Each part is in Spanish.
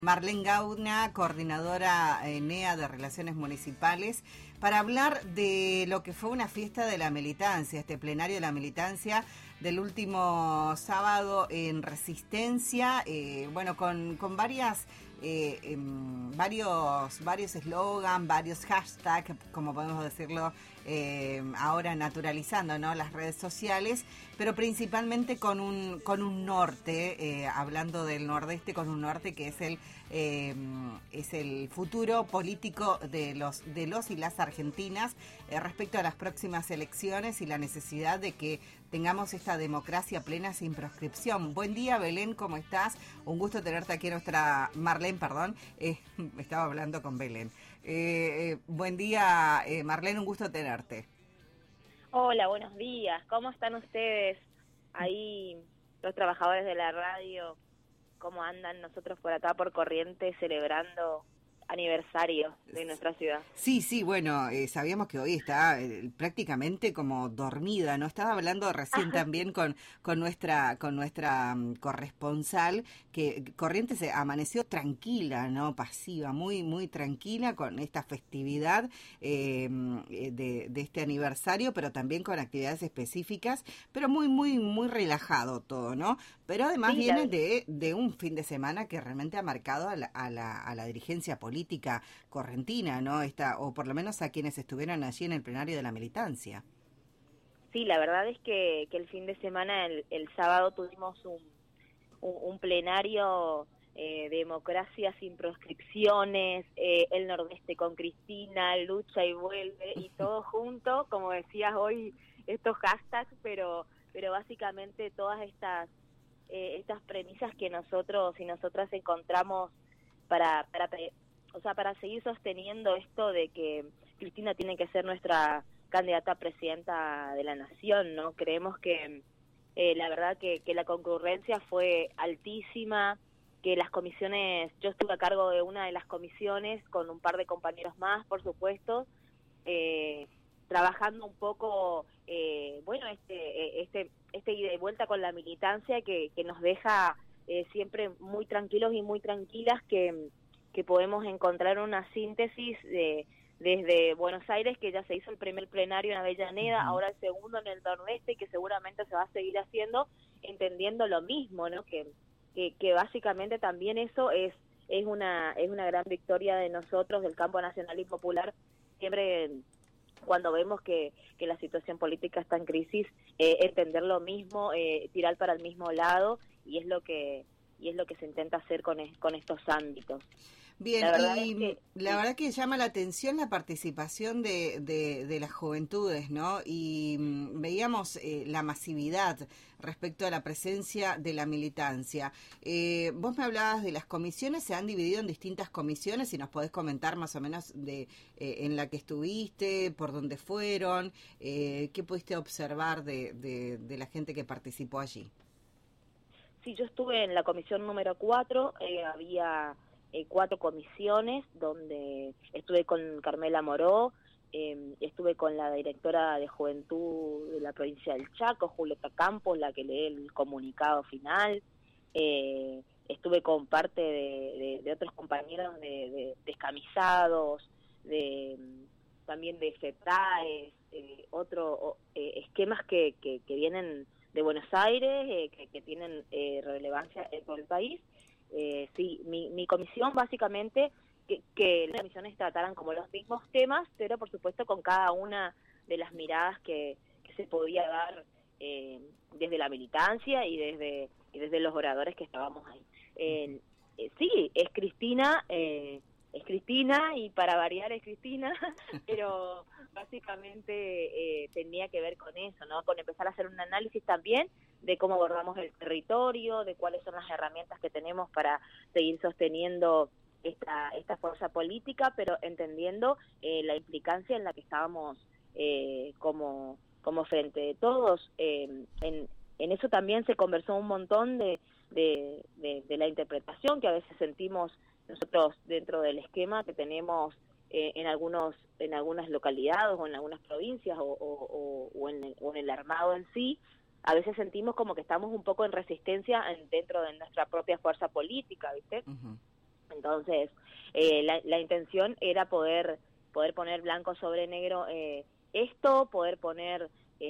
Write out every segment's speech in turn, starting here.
Marlene Gauna, coordinadora NEA de Relaciones Municipales, para hablar de lo que fue una fiesta de la militancia, este plenario de la militancia del último sábado en Resistencia, con varios eslogan, varios hashtags, como podemos decirlo ahora naturalizando, ¿no?, las redes sociales, pero principalmente con un norte, hablando del nordeste, con un norte que es el futuro político de los y las argentinas respecto a las próximas elecciones y la necesidad de que tengamos esta democracia plena sin proscripción. Buen día, Belén, ¿cómo estás? Un gusto tenerte aquí, Marlene, perdón, estaba hablando con Belén. Buen día, Marlene, un gusto tenerte. Hola, buenos días. ¿Cómo están ustedes ahí, los trabajadores de la radio? ¿Cómo andan nosotros por acá, por Corrientes, celebrando aniversario de nuestra ciudad? Sí, bueno, sabíamos que hoy está prácticamente como dormida, ¿no? Estaba hablando recién también con nuestra corresponsal, que Corrientes se amaneció tranquila, ¿no? Pasiva, muy tranquila con esta festividad de este aniversario, pero también con actividades específicas, pero muy relajado todo, ¿no? Pero además Sí, viene de un fin de semana que realmente ha marcado a la dirigencia política correntina, ¿no? O por lo menos a quienes estuvieron allí en el plenario de la militancia. Sí, la verdad es que el fin de semana, el sábado, tuvimos un plenario, democracia sin proscripciones, el Nordeste con Cristina, lucha y vuelve, y todo junto, como decías hoy, estos hashtags, pero básicamente todas estas premisas que nosotros y nosotras encontramos para seguir sosteniendo esto de que Cristina tiene que ser nuestra candidata a presidenta de la nación, ¿no? Creemos que la verdad que la concurrencia fue altísima, que las comisiones, yo estuve a cargo de una de las comisiones con un par de compañeros más, por supuesto, trabajando un poco, este ida y vuelta con la militancia que nos deja siempre muy tranquilos y muy tranquilas, que podemos encontrar una síntesis desde Buenos Aires, que ya se hizo el primer plenario en Avellaneda, ahora el segundo en el Nordeste, que seguramente se va a seguir haciendo, entendiendo lo mismo, ¿no? Que básicamente también eso es una gran victoria de nosotros, del campo nacional y popular, siempre cuando vemos que la situación política está en crisis, entender lo mismo, tirar para el mismo lado, y es lo que se intenta hacer con estos ámbitos. Bien, la Sí. verdad que llama la atención la participación de las juventudes, ¿no? Y veíamos la masividad respecto a la presencia de la militancia. Vos me hablabas de las comisiones, se han dividido en distintas comisiones, y nos podés comentar más o menos en la que estuviste, por dónde fueron, qué pudiste observar de la gente que participó allí. Sí, yo estuve en la comisión número 4, había 4 comisiones, donde estuve con Carmela Moró, estuve con la directora de Juventud de la provincia del Chaco, Julieta Campos, la que lee el comunicado final, estuve con parte de otros compañeros de descamisados, también de FEPRAES, esquemas que vienen de Buenos Aires, que tienen relevancia en todo el país. Sí, mi comisión básicamente, que las comisiones trataran como los mismos temas, pero por supuesto con cada una de las miradas que se podía dar desde la militancia y desde los oradores que estábamos ahí. Sí, es Cristina, y para variar es Cristina, pero básicamente tenía que ver con eso, ¿no? Con empezar a hacer un análisis también de cómo abordamos el territorio, de cuáles son las herramientas que tenemos para seguir sosteniendo esta fuerza política, pero entendiendo la implicancia en la que estábamos como frente de todos. En eso también se conversó un montón de la interpretación que a veces sentimos nosotros dentro del esquema que tenemos en algunas localidades o en algunas provincias o en el armado en sí. A veces sentimos como que estamos un poco en resistencia dentro de nuestra propia fuerza política, ¿viste? Entonces, la intención era poder poner blanco sobre negro esto, poder poner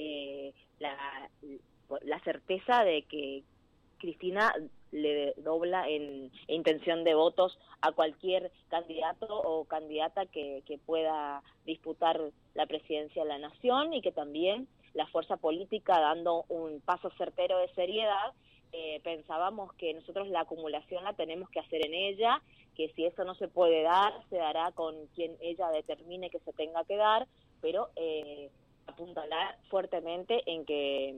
la certeza de que Cristina le dobla en intención de votos a cualquier candidato o candidata que pueda disputar la presidencia de la nación, y que también la fuerza política, dando un paso certero de seriedad, pensábamos que nosotros la acumulación la tenemos que hacer en ella, que si eso no se puede dar, se dará con quien ella determine que se tenga que dar, pero apuntalar fuertemente en que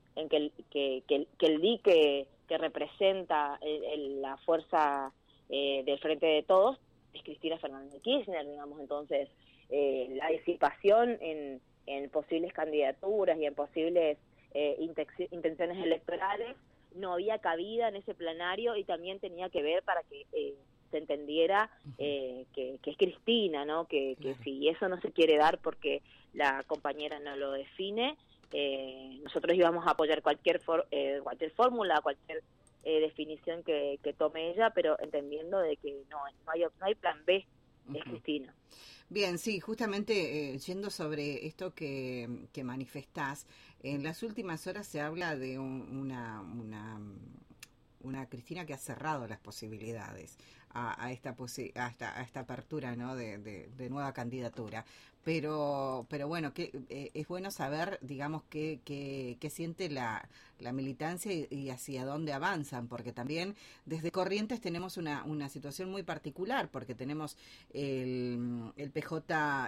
el dique que representa la fuerza del Frente de Todos es Cristina Fernández de Kirchner, digamos. Entonces, la disipación en posibles candidaturas y en posibles intenciones electorales no había cabida en ese plenario, y también tenía que ver para que se entendiera que es Cristina, ¿no? Que si eso no se quiere dar porque la compañera no lo define, nosotros íbamos a apoyar cualquier fórmula, cualquier definición que tome ella, pero entendiendo de que no hay plan B, es Cristina. Bien, sí, justamente yendo sobre esto que manifestás, en las últimas horas se habla de una Cristina que ha cerrado las posibilidades a esta apertura, ¿no? de nueva candidatura. Pero bueno, es bueno saber, digamos, qué siente la militancia y hacia dónde avanzan, porque también desde Corrientes tenemos una situación muy particular, porque tenemos el PJ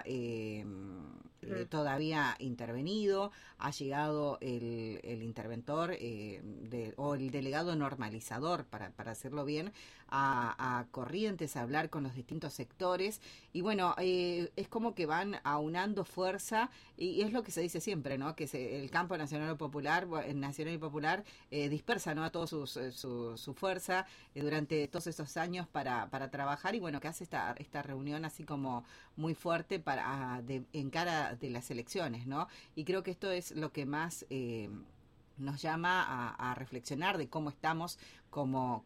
todavía intervenido, ha llegado el interventor o el delegado normalizador, para hacerlo bien, a Corrientes a hablar con los distintos sectores, y bueno, es como que van aunando fuerza, y es lo que se dice siempre, ¿no? Que el campo nacional y popular dispersa, ¿no? A toda su fuerza durante todos esos años para trabajar, y bueno, que hace esta reunión así como muy fuerte en cara de las elecciones, ¿no? Y creo que esto es lo que más nos llama a reflexionar de cómo estamos como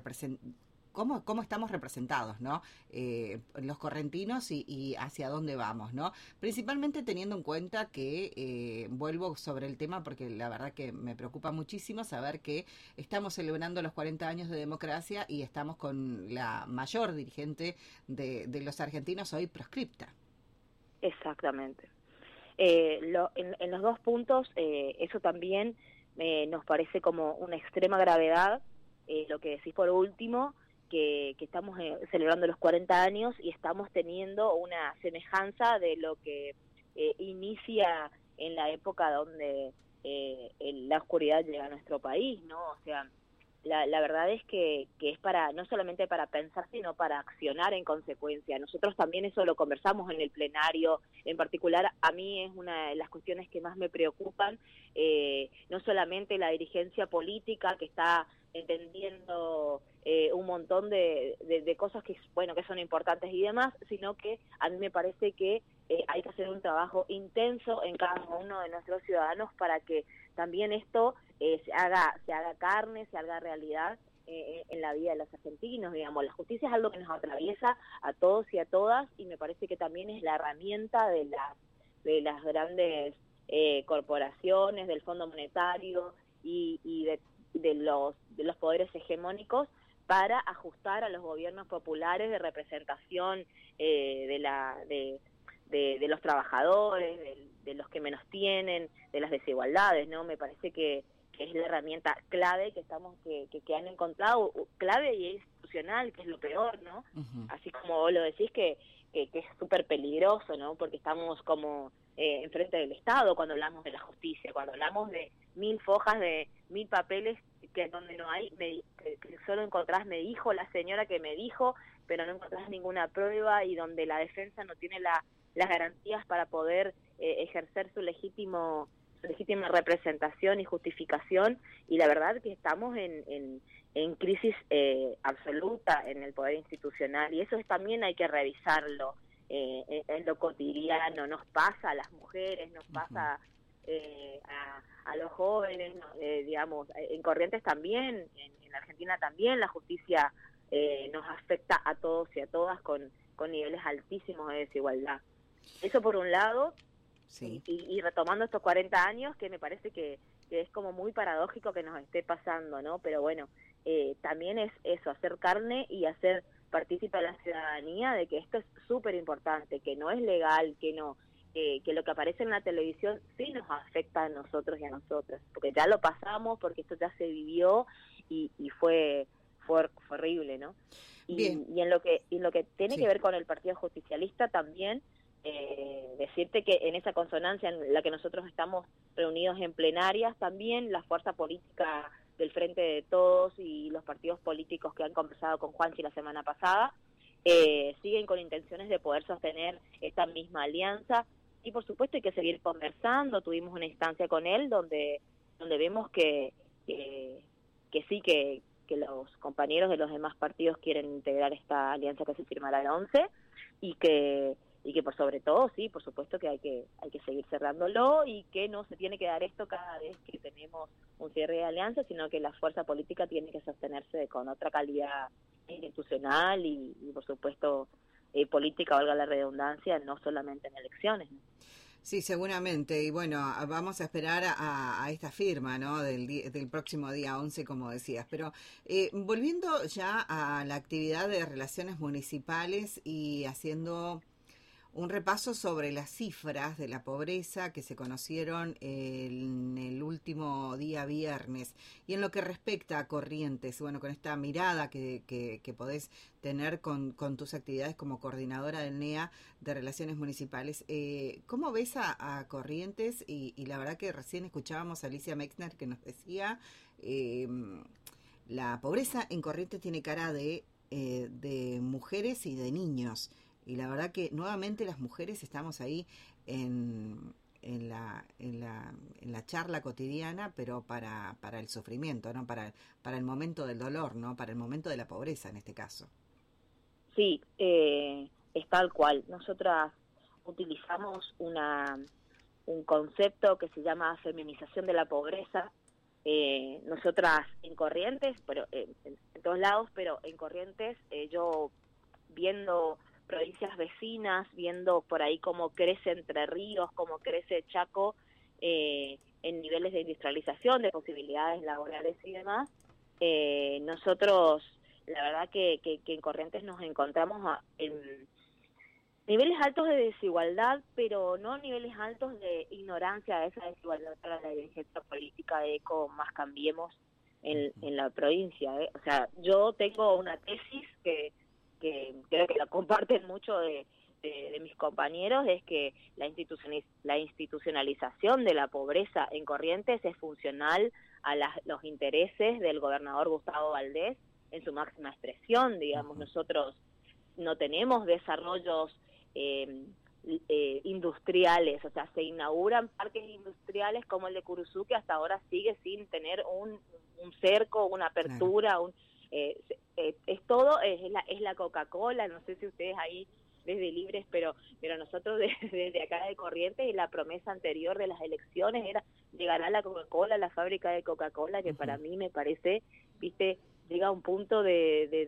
cómo estamos representados, ¿no? Los correntinos y hacia dónde vamos, ¿no? Principalmente teniendo en cuenta que, vuelvo sobre el tema porque la verdad que me preocupa muchísimo saber que estamos celebrando los 40 años de democracia y estamos con la mayor dirigente de los argentinos hoy proscripta. Exactamente. En los dos puntos, eso también nos parece como una extrema gravedad, lo que decís por último, que estamos celebrando los 40 años y estamos teniendo una semejanza de lo que inicia en la época donde la oscuridad llega a nuestro país, ¿no? O sea, la verdad es que es no solamente para pensar, sino para accionar en consecuencia. Nosotros también eso lo conversamos en el plenario. En particular, a mí es una de las cuestiones que más me preocupan, no solamente la dirigencia política, que está entendiendo un montón de cosas que son importantes y demás, sino que a mí me parece que hay que hacer un trabajo intenso en cada uno de nuestros ciudadanos para que también esto se haga carne, se haga realidad en la vida de los argentinos. Digamos, la justicia es algo que nos atraviesa a todos y a todas, y me parece que también es la herramienta de las grandes corporaciones, del Fondo Monetario y de los poderes hegemónicos para ajustar a los gobiernos populares de representación de los trabajadores, de los que menos tienen, de las desigualdades, ¿no? Me parece que es la herramienta clave que han encontrado, clave y institucional, que es lo peor, ¿no? Uh-huh. Así como vos lo decís, que es súper peligroso, ¿no? Porque estamos como enfrente del Estado cuando hablamos de la justicia, cuando hablamos de 1000 fojas, de 1000 papeles que donde no hay, que solo encontrás me dijo la señora que me dijo, pero no encontrás ninguna prueba, y donde la defensa no tiene las garantías para poder ejercer su legítima representación y justificación. Y la verdad que estamos en crisis absoluta en el poder institucional, y eso también hay que revisarlo en lo cotidiano. Nos pasa a las mujeres, nos pasa a los jóvenes, ¿no? Digamos, en Corrientes también, en Argentina también, la justicia nos afecta a todos y a todas con niveles altísimos de desigualdad. Eso por un lado, Sí. y retomando estos 40 años, que me parece que es como muy paradójico que nos esté pasando, ¿no? Pero bueno, también es eso, hacer carne y hacer partícipe a la ciudadanía de que esto es súper importante, que no es legal, que no, que lo que aparece en la televisión sí nos afecta a nosotros y a nosotras, porque ya lo pasamos, porque esto ya se vivió y fue horrible, ¿no? Bien, Y en lo que tiene que sí. ver con el Partido Justicialista también, decirte que en esa consonancia en la que nosotros estamos reunidos en plenarias, también la fuerza política del Frente de Todos y los partidos políticos que han conversado con Juanchi la semana pasada, siguen con intenciones de poder sostener esta misma alianza, y por supuesto hay que seguir conversando. Tuvimos una instancia con él donde vemos que sí, que los compañeros de los demás partidos quieren integrar esta alianza que se firmará el 11, y que por sobre todo, sí, por supuesto que hay que seguir cerrándolo, y que no se tiene que dar esto cada vez que tenemos un cierre de alianza, sino que la fuerza política tiene que sostenerse con otra calidad institucional y por supuesto, política, valga la redundancia, no solamente en elecciones, ¿no? Sí, seguramente. Y bueno, vamos a esperar a esta firma, ¿no? Del próximo día 11, como decías. Pero volviendo ya a la actividad de relaciones municipales y haciendo un repaso sobre las cifras de la pobreza que se conocieron en el último día viernes. Y en lo que respecta a Corrientes, bueno, con esta mirada que podés tener con tus actividades como coordinadora del NEA de Relaciones Municipales, ¿cómo ves a Corrientes? Y la verdad que recién escuchábamos a Alicia Mexner que nos decía, la pobreza en Corrientes tiene cara de mujeres y de niños. Y la verdad que nuevamente las mujeres estamos ahí en la charla cotidiana, pero para el sufrimiento, ¿no? Para el momento del dolor, ¿no? Para el momento de la pobreza en este caso. Sí, es tal cual. Nosotras utilizamos un concepto que se llama feminización de la pobreza. Nosotras en Corrientes, pero en todos lados, pero en Corrientes, yo viendo provincias vecinas, viendo por ahí cómo crece Entre Ríos, cómo crece Chaco, en niveles de industrialización, de posibilidades laborales y demás, nosotros, la verdad que en Corrientes nos encontramos en niveles altos de desigualdad, pero no niveles altos de ignorancia de esa desigualdad para la dirigencia política de ECO más Cambiemos en la provincia. O sea, yo tengo una tesis que creo que la comparten mucho de mis compañeros, es que la institucionalización de la pobreza en Corrientes es funcional a los intereses del gobernador Gustavo Valdés en su máxima expresión. Digamos, nosotros no tenemos desarrollos industriales, o sea, se inauguran parques industriales como el de Curuzú, que hasta ahora sigue sin tener un cerco, una apertura, claro. Es todo, es la Coca-Cola. No sé si ustedes ahí desde Libres, pero nosotros desde acá de Corrientes, la promesa anterior de las elecciones era llegar a la Coca-Cola, la fábrica de Coca-Cola, que para mí me parece, viste, llega a un punto de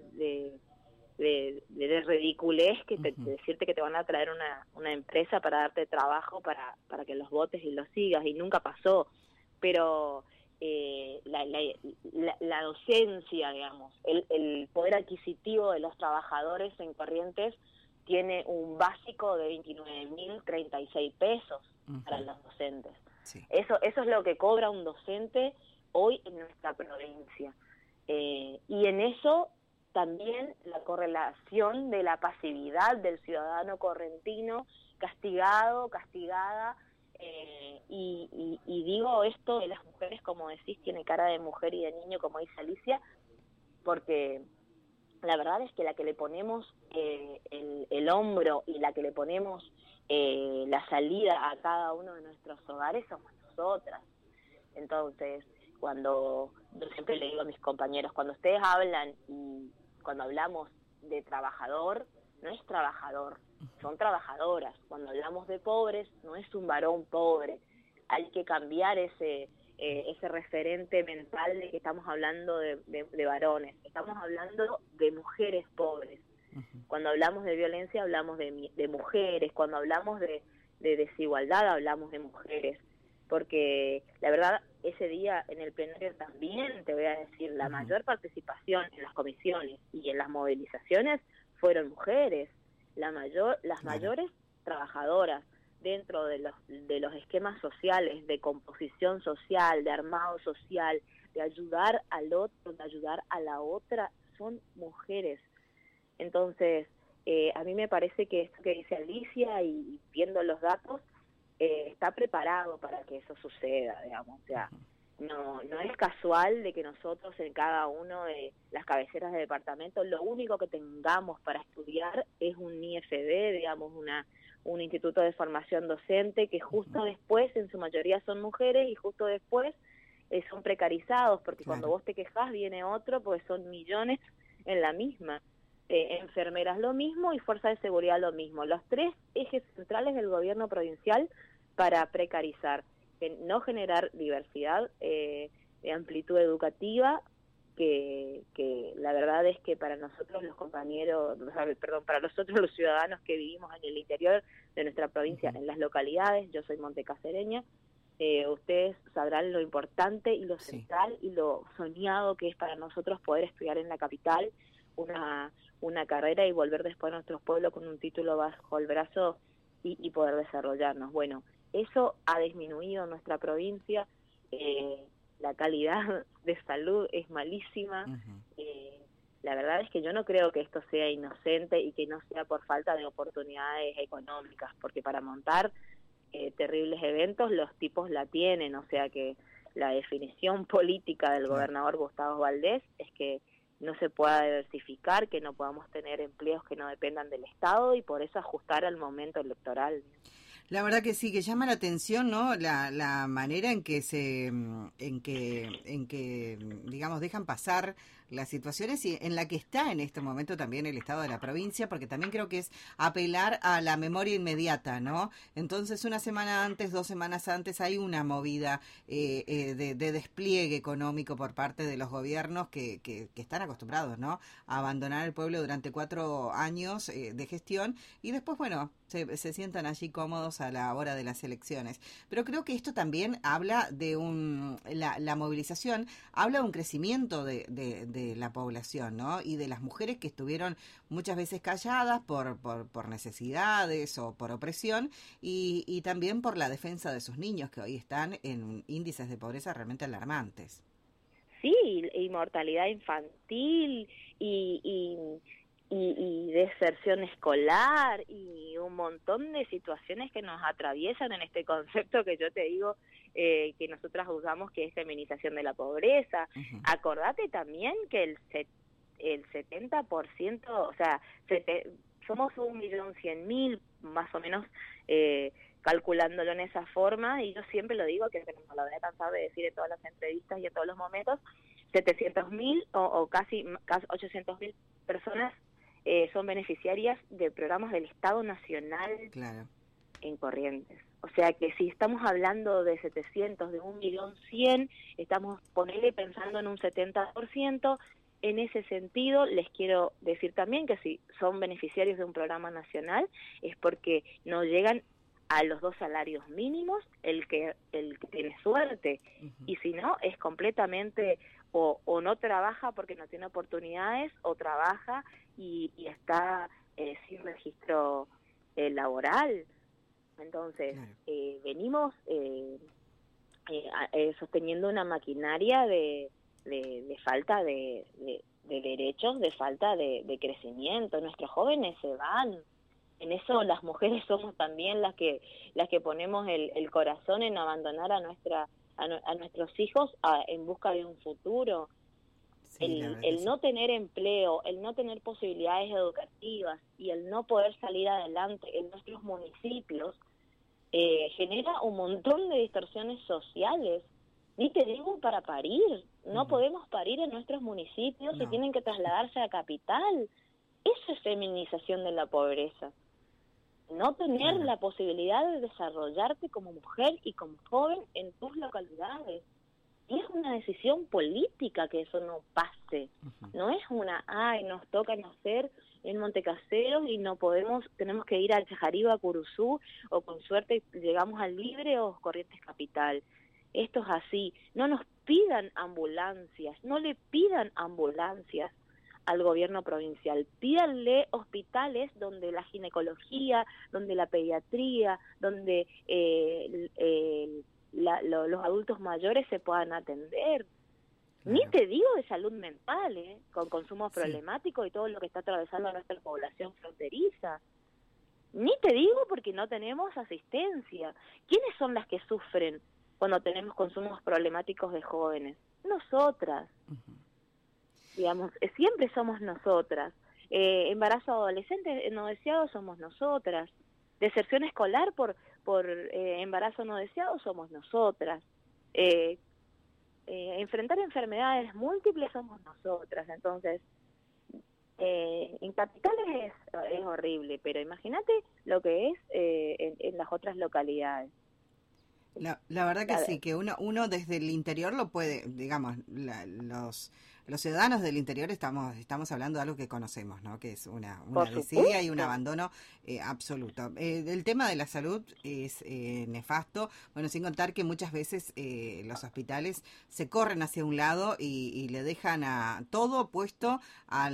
ridiculez, que decirte que te van a traer una empresa para darte trabajo para que los votes y los sigas, y nunca pasó. Pero la docencia, digamos, el poder adquisitivo de los trabajadores en Corrientes tiene un básico de 29.036 pesos para los docentes. Sí. Eso es lo que cobra un docente hoy en nuestra provincia. Y en eso también la correlación de la pasividad del ciudadano correntino, castigada, y digo esto de las mujeres, como decís, tiene cara de mujer y de niño, como dice Alicia, porque la verdad es que la que le ponemos el hombro y la que le ponemos la salida a cada uno de nuestros hogares somos nosotras. Entonces, cuando yo siempre le digo a mis compañeros, cuando ustedes hablan y cuando hablamos de trabajador, no es trabajador, son trabajadoras. Cuando hablamos de pobres, no es un varón pobre. Hay que cambiar ese ese referente mental de que estamos hablando de varones, estamos hablando de mujeres pobres. Cuando hablamos de violencia hablamos de mujeres, cuando hablamos de desigualdad hablamos de mujeres, porque la verdad ese día en el plenario también, te voy a decir, la mayor participación en las comisiones y en las movilizaciones fueron mujeres, las mayores trabajadoras dentro de los esquemas sociales, de composición social, de armado social, de ayudar al otro, de ayudar a la otra, son mujeres. Entonces, a mí me parece que esto que dice Alicia y viendo los datos, está preparado para que eso suceda, digamos. O sea, no es casual de que nosotros en cada uno de las cabeceras de departamento lo único que tengamos para estudiar es un IFD, digamos, un instituto de formación docente, que justo después, en su mayoría son mujeres, y justo después son precarizados, porque cuando vos te quejás viene otro, pues son millones en la misma. Enfermeras lo mismo y fuerza de seguridad lo mismo. Los tres ejes centrales del gobierno provincial para precarizar, no generar diversidad de amplitud educativa, que la verdad es que para nosotros los compañeros, para nosotros los ciudadanos que vivimos en el interior de nuestra provincia, en las localidades, yo soy montecasereña, ustedes sabrán lo importante y lo central y lo soñado que es para nosotros poder estudiar en la capital una carrera y volver después a nuestros pueblos con un título bajo el brazo y poder desarrollarnos. Bueno, eso ha disminuido en nuestra provincia, la calidad de salud es malísima. La verdad es que yo no creo que esto sea inocente y que no sea por falta de oportunidades económicas, porque para montar terribles eventos los tipos la tienen, o sea que la definición política del gobernador Gustavo Valdés es que no se pueda diversificar, que no podamos tener empleos que no dependan del Estado y por eso ajustar al momento electoral. La verdad que sí, que llama la atención, ¿no? La manera en que digamos, dejan pasar las situaciones y en la que está en este momento también el estado de la provincia, porque también creo que es apelar a la memoria inmediata, ¿no? Entonces, una semana antes, 2 semanas antes, hay una movida de despliegue económico por parte de los gobiernos que están acostumbrados, ¿no? A abandonar el pueblo durante 4 años de gestión y después, bueno, se sientan allí cómodos a la hora de las elecciones. Pero creo que esto también habla de la movilización, habla de un crecimiento de la población, ¿no? Y de las mujeres que estuvieron muchas veces calladas por necesidades o por opresión y también por la defensa de sus niños que hoy están en índices de pobreza realmente alarmantes. Sí, y mortalidad infantil y deserción escolar y un montón de situaciones que nos atraviesan en este concepto que yo te digo que nosotras usamos, que es feminización de la pobreza. Acordate también que el 70%, o sea, somos 1.100.000 más o menos, calculándolo en esa forma, y yo siempre lo digo, que no lo voy a cansar de decir en todas las entrevistas y en todos los momentos, 700.000 o casi 800.000 personas son beneficiarias de programas del Estado Nacional en Corrientes. O sea que si estamos hablando de 700, de 1.100.000, estamos pensando en un 70%. En ese sentido, les quiero decir también que si son beneficiarios de un programa nacional es porque no llegan a los 2 salarios mínimos el que tiene suerte, y si no, es completamente o no trabaja porque no tiene oportunidades, o trabaja y está sin registro laboral. Entonces, venimos sosteniendo una maquinaria de falta de derechos, de falta de crecimiento. Nuestros jóvenes se van. En eso las mujeres somos también las que ponemos el corazón en abandonar a nuestros hijos en busca de un futuro. Sí, el no tener empleo, el no tener posibilidades educativas y el no poder salir adelante en nuestros municipios genera un montón de distorsiones sociales. Ni te digo para parir, no podemos parir en nuestros municipios y tienen que trasladarse a capital. Eso es feminización de la pobreza. No tener la posibilidad de desarrollarte como mujer y como joven en tus localidades. y es una decisión política que eso no pase. No es nos toca nacer en Montecaseros y no podemos, tenemos que ir al Chajaríba, a Curuzú, o con suerte llegamos al Libre o Corrientes Capital. Esto es así. No nos pidan ambulancias, no le pidan ambulancias al gobierno provincial. Pídanle hospitales donde la ginecología, donde la pediatría, donde los adultos mayores se puedan atender. Claro. Ni te digo de salud mental, con consumos problemáticos y todo lo que está atravesando a nuestra población fronteriza. Ni te digo porque no tenemos asistencia. ¿Quiénes son las que sufren cuando tenemos consumos problemáticos de jóvenes? Nosotras. Digamos, siempre somos nosotras. Embarazo adolescente no deseado somos nosotras. Deserción escolar por embarazo no deseado somos nosotras. Enfrentar enfermedades múltiples somos nosotras. Entonces, en capitales es horrible, pero imagínate lo que es en las otras localidades. La verdad que sí, que uno desde el interior lo puede, digamos, los ciudadanos del interior estamos hablando de algo que conocemos, ¿no? Que es una desidia y un abandono absoluto. El tema de la salud es nefasto, bueno, sin contar que muchas veces los hospitales se corren hacia un lado y le dejan a todo puesto a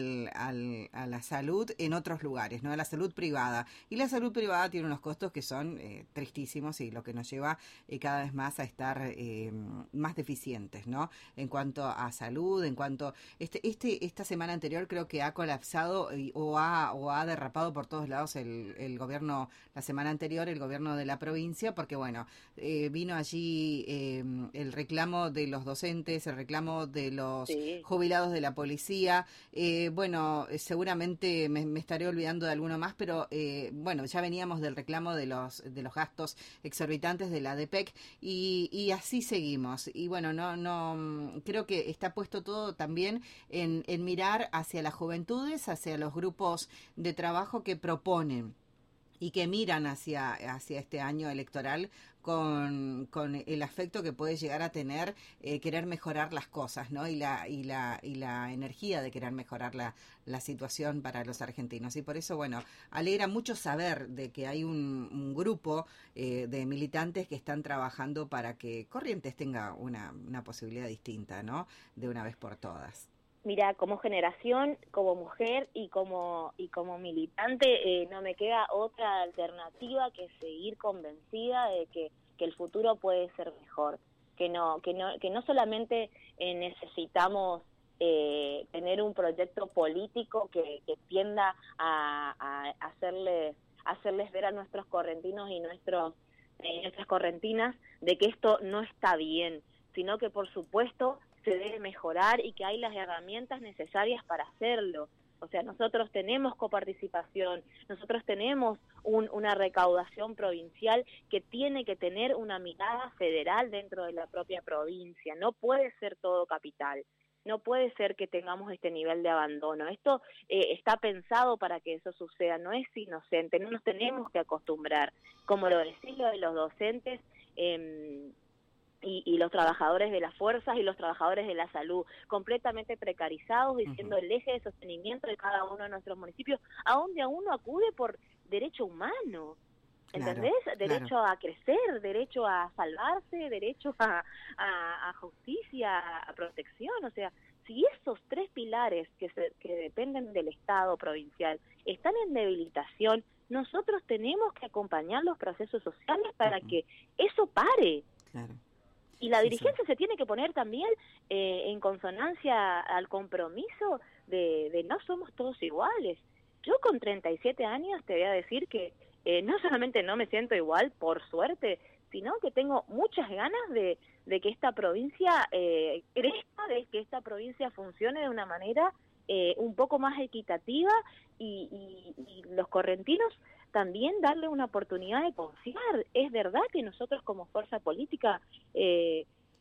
la salud en otros lugares, ¿no? A la salud privada. Y la salud privada tiene unos costos que son tristísimos y lo que nos lleva cada vez más a estar más deficientes, ¿no? En cuanto a salud, en cuanto esta semana anterior creo que ha colapsado o ha derrapado por todos lados el gobierno, la semana anterior el gobierno de la provincia, porque bueno, vino allí el reclamo de los docentes, el reclamo de los jubilados de la policía, bueno, seguramente me estaré olvidando de alguno más, pero bueno, ya veníamos del reclamo de los gastos exorbitantes de la ADEPEC y así seguimos. Y bueno, no creo que está puesto todo también en mirar hacia las juventudes, hacia los grupos de trabajo que proponen y que miran hacia este año electoral con el afecto que puede llegar a tener querer mejorar las cosas, ¿no? Y la energía de querer mejorar la situación para los argentinos. Y por eso, bueno, alegra mucho saber de que hay un grupo de militantes que están trabajando para que Corrientes tenga una posibilidad distinta, ¿no? De una vez por todas. Mira, como generación, como mujer y como militante, no me queda otra alternativa que seguir convencida de que el futuro puede ser mejor, que no solamente necesitamos tener un proyecto político que tienda a hacerles ver a nuestros correntinos y nuestras correntinas de que esto no está bien, sino que por supuesto se debe mejorar y que hay las herramientas necesarias para hacerlo. O sea, nosotros tenemos coparticipación, nosotros tenemos una recaudación provincial que tiene que tener una mirada federal dentro de la propia provincia. No puede ser todo capital, no puede ser que tengamos este nivel de abandono. Esto está pensado para que eso suceda, no es inocente, no nos tenemos que acostumbrar. Como lo decís, lo de los docentes, y los trabajadores de las fuerzas y los trabajadores de la salud, completamente precarizados y siendo el eje de sostenimiento de cada uno de nuestros municipios, a donde uno acude por derecho humano, ¿entendés? Claro, derecho a crecer, derecho a salvarse, derecho a justicia, a protección. O sea, si esos tres pilares que dependen del Estado provincial están en debilitación, nosotros tenemos que acompañar los procesos sociales para que eso pare. Claro. Y la dirigencia se tiene que poner también en consonancia al compromiso de no somos todos iguales. Yo con 37 años te voy a decir que no solamente no me siento igual, por suerte, sino que tengo muchas ganas de que esta provincia crezca, de que esta provincia funcione de una manera un poco más equitativa y los correntinos también darle una oportunidad de confiar. Es verdad que nosotros como fuerza política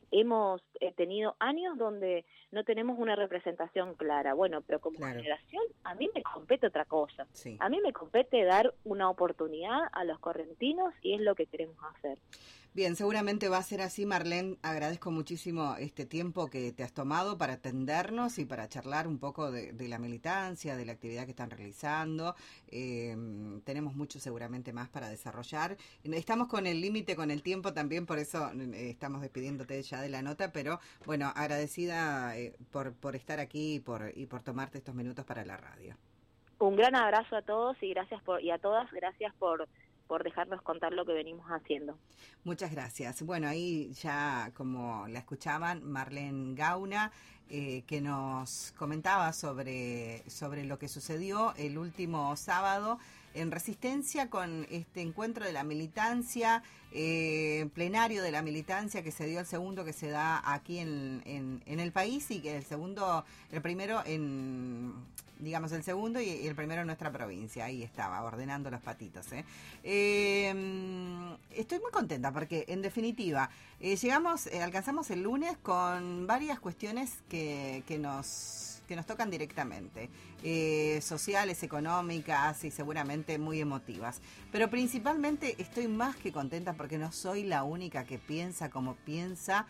hemos tenido años donde no tenemos una representación clara. Bueno, pero como generación, a mí me compete otra cosa. Sí. A mí me compete dar una oportunidad a los correntinos y es lo que queremos hacer. Bien, seguramente va a ser así, Marlene. Agradezco muchísimo este tiempo que te has tomado para atendernos y para charlar un poco de la militancia, de la actividad que están realizando. Tenemos mucho seguramente más para desarrollar. Estamos con el límite, con el tiempo también, por eso estamos despidiéndote ya de la nota, pero bueno, agradecida por estar aquí y por tomarte estos minutos para la radio. Un gran abrazo a todos y a todas, gracias por dejarnos contar lo que venimos haciendo. Muchas gracias. Bueno, ahí ya como la escuchaban, Marlene Gauna, que nos comentaba sobre lo que sucedió el último sábado en Resistencia con este encuentro de la militancia, plenario de la militancia que se dio, el segundo que se da aquí en el país, y que el primero digamos el segundo y el primero en nuestra provincia. Ahí estaba, ordenando los patitos. Estoy muy contenta porque, en definitiva, alcanzamos el lunes con varias cuestiones que nos tocan directamente, sociales, económicas y seguramente muy emotivas. Pero principalmente estoy más que contenta porque no soy la única que piensa como piensa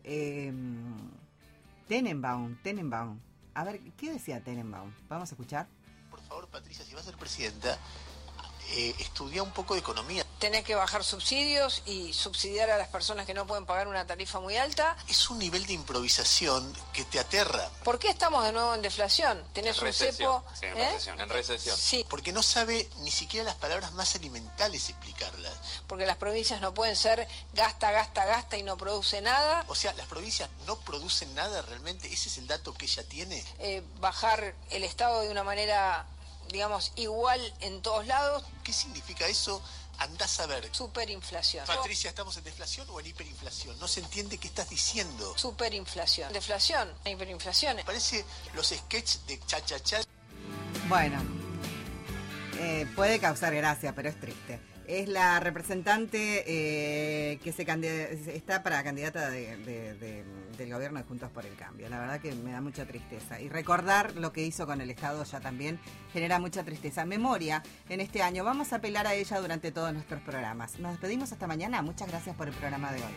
Tenenbaum. A ver, ¿qué decía Tenenbaum? Vamos a escuchar. Por favor, Patricia, si vas a ser presidenta, estudia un poco de economía. Tenés que bajar subsidios y subsidiar a las personas que no pueden pagar una tarifa muy alta. Es un nivel de improvisación que te aterra. ¿Por qué estamos de nuevo en deflación? Tenés un cepo... Sí, en recesión. Sí. Porque no sabe ni siquiera las palabras más elementales explicarlas. Porque las provincias no pueden ser gasta y no produce nada. O sea, las provincias no producen nada realmente. Ese es el dato que ella tiene. Bajar el Estado de una manera, digamos, igual en todos lados. ¿Qué significa eso? Andás a ver. Superinflación. Patricia, ¿estamos en deflación o en hiperinflación? No se entiende qué estás diciendo. Superinflación. Deflación, hiperinflación. Parece los sketches de Cha-Cha-Cha. Bueno, puede causar gracia, pero es triste. Es la representante que está para candidata del gobierno de Juntos por el Cambio. La verdad que me da mucha tristeza. Y recordar lo que hizo con el Estado ya también genera mucha tristeza. Memoria en este año. Vamos a apelar a ella durante todos nuestros programas. Nos despedimos hasta mañana. Muchas gracias por el programa de hoy.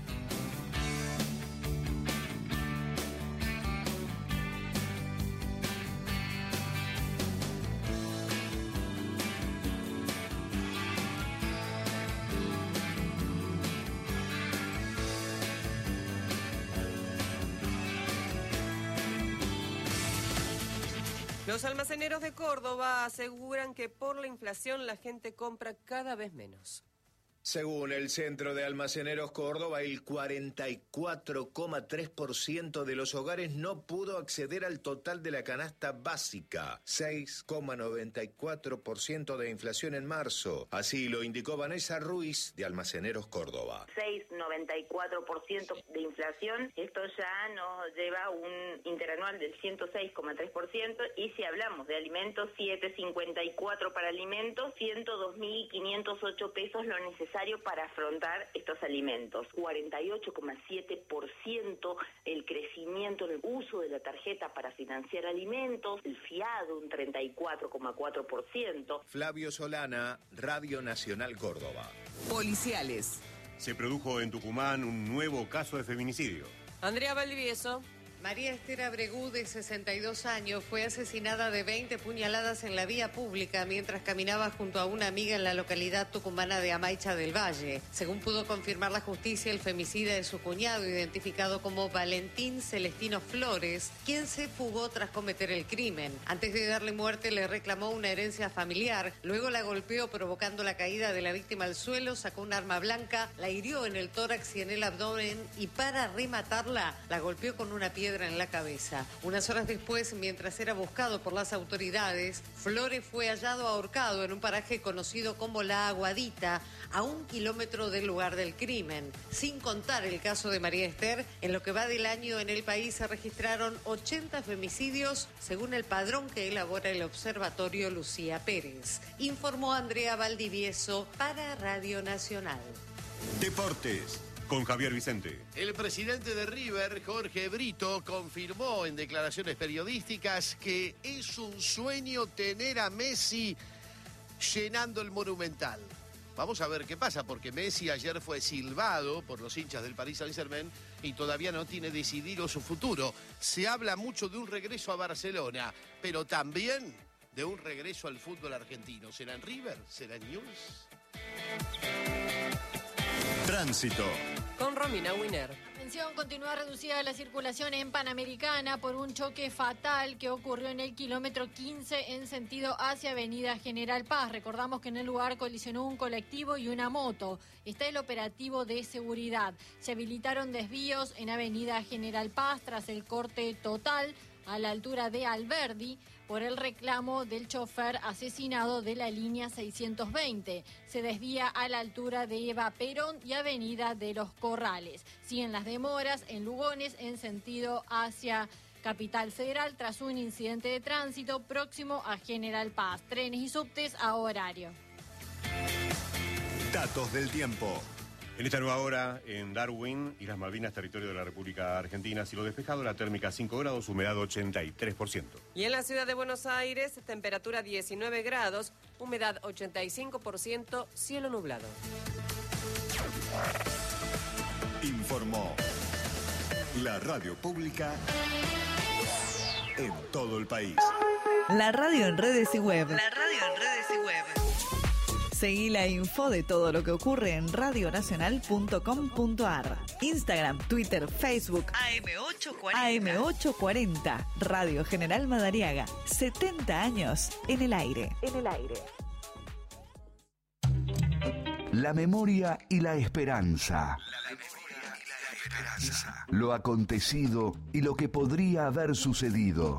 Los almaceneros de Córdoba aseguran que por la inflación la gente compra cada vez menos. Según el Centro de Almaceneros Córdoba, el 44,3% de los hogares no pudo acceder al total de la canasta básica, 6,94% de inflación en marzo. Así lo indicó Vanessa Ruiz, de Almaceneros Córdoba. 6,94% de inflación, esto ya nos lleva a un interanual del 106,3%, y si hablamos de alimentos, 7,54 para alimentos, 102.508 pesos lo necesario para afrontar estos alimentos. 48,7% el crecimiento en el uso de la tarjeta para financiar alimentos, el fiado un 34,4%. Flavio Solana, Radio Nacional Córdoba. Policiales. Se produjo en Tucumán un nuevo caso de feminicidio. Andrea Valdivieso. María Esther Abregú, de 62 años, fue asesinada de 20 puñaladas en la vía pública mientras caminaba junto a una amiga en la localidad tucumana de Amaicha del Valle. Según pudo confirmar la justicia, el femicida es su cuñado, identificado como Valentín Celestino Flores, quien se fugó tras cometer el crimen. Antes de darle muerte, le reclamó una herencia familiar, luego la golpeó provocando la caída de la víctima al suelo, sacó un arma blanca, la hirió en el tórax y en el abdomen y, para rematarla, la golpeó con una piedra en la cabeza. Unas horas después, mientras era buscado por las autoridades, Flores fue hallado ahorcado en un paraje conocido como La Aguadita, a 1 kilómetro del lugar del crimen. Sin contar el caso de María Esther, en lo que va del año en el país se registraron 80 femicidios, según el padrón que elabora el Observatorio Lucía Pérez. Informó Andrea Valdivieso para Radio Nacional. Deportes. con Javier Vicente. El presidente de River, Jorge Brito, confirmó en declaraciones periodísticas que es un sueño tener a Messi llenando el Monumental. Vamos a ver qué pasa, porque Messi ayer fue silbado por los hinchas del Paris Saint-Germain y todavía no tiene decidido su futuro. Se habla mucho de un regreso a Barcelona, pero también de un regreso al fútbol argentino. ¿Será en River? ¿Será en Newell's? Tránsito. Con Romina Winer. Atención, continúa reducida la circulación en Panamericana por un choque fatal que ocurrió en el kilómetro 15 en sentido hacia Avenida General Paz. Recordamos que en el lugar colisionó un colectivo y una moto. Está el operativo de seguridad. Se habilitaron desvíos en Avenida General Paz tras el corte total a la altura de Alberdi por el reclamo del chofer asesinado de la línea 620. Se desvía a la altura de Eva Perón y Avenida de los Corrales. Siguen las demoras en Lugones en sentido hacia Capital Federal tras un incidente de tránsito próximo a General Paz. Trenes y subtes a horario. Datos del tiempo. En esta nueva hora, en Darwin, Islas Malvinas, territorio de la República Argentina, cielo despejado, la térmica 5 grados, humedad 83%. Y en la ciudad de Buenos Aires, temperatura 19 grados, humedad 85%, cielo nublado. Informó la radio pública en todo el país. La radio en redes y web. Seguí la info de todo lo que ocurre en radionacional.com.ar. Instagram, Twitter, Facebook. AM840. Radio General Madariaga. 70 años en el aire. La memoria y la esperanza. Lo acontecido y lo que podría haber sucedido.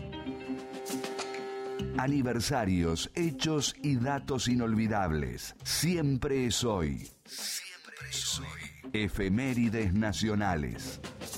Aniversarios, hechos y datos inolvidables. Siempre es hoy. Efemérides nacionales.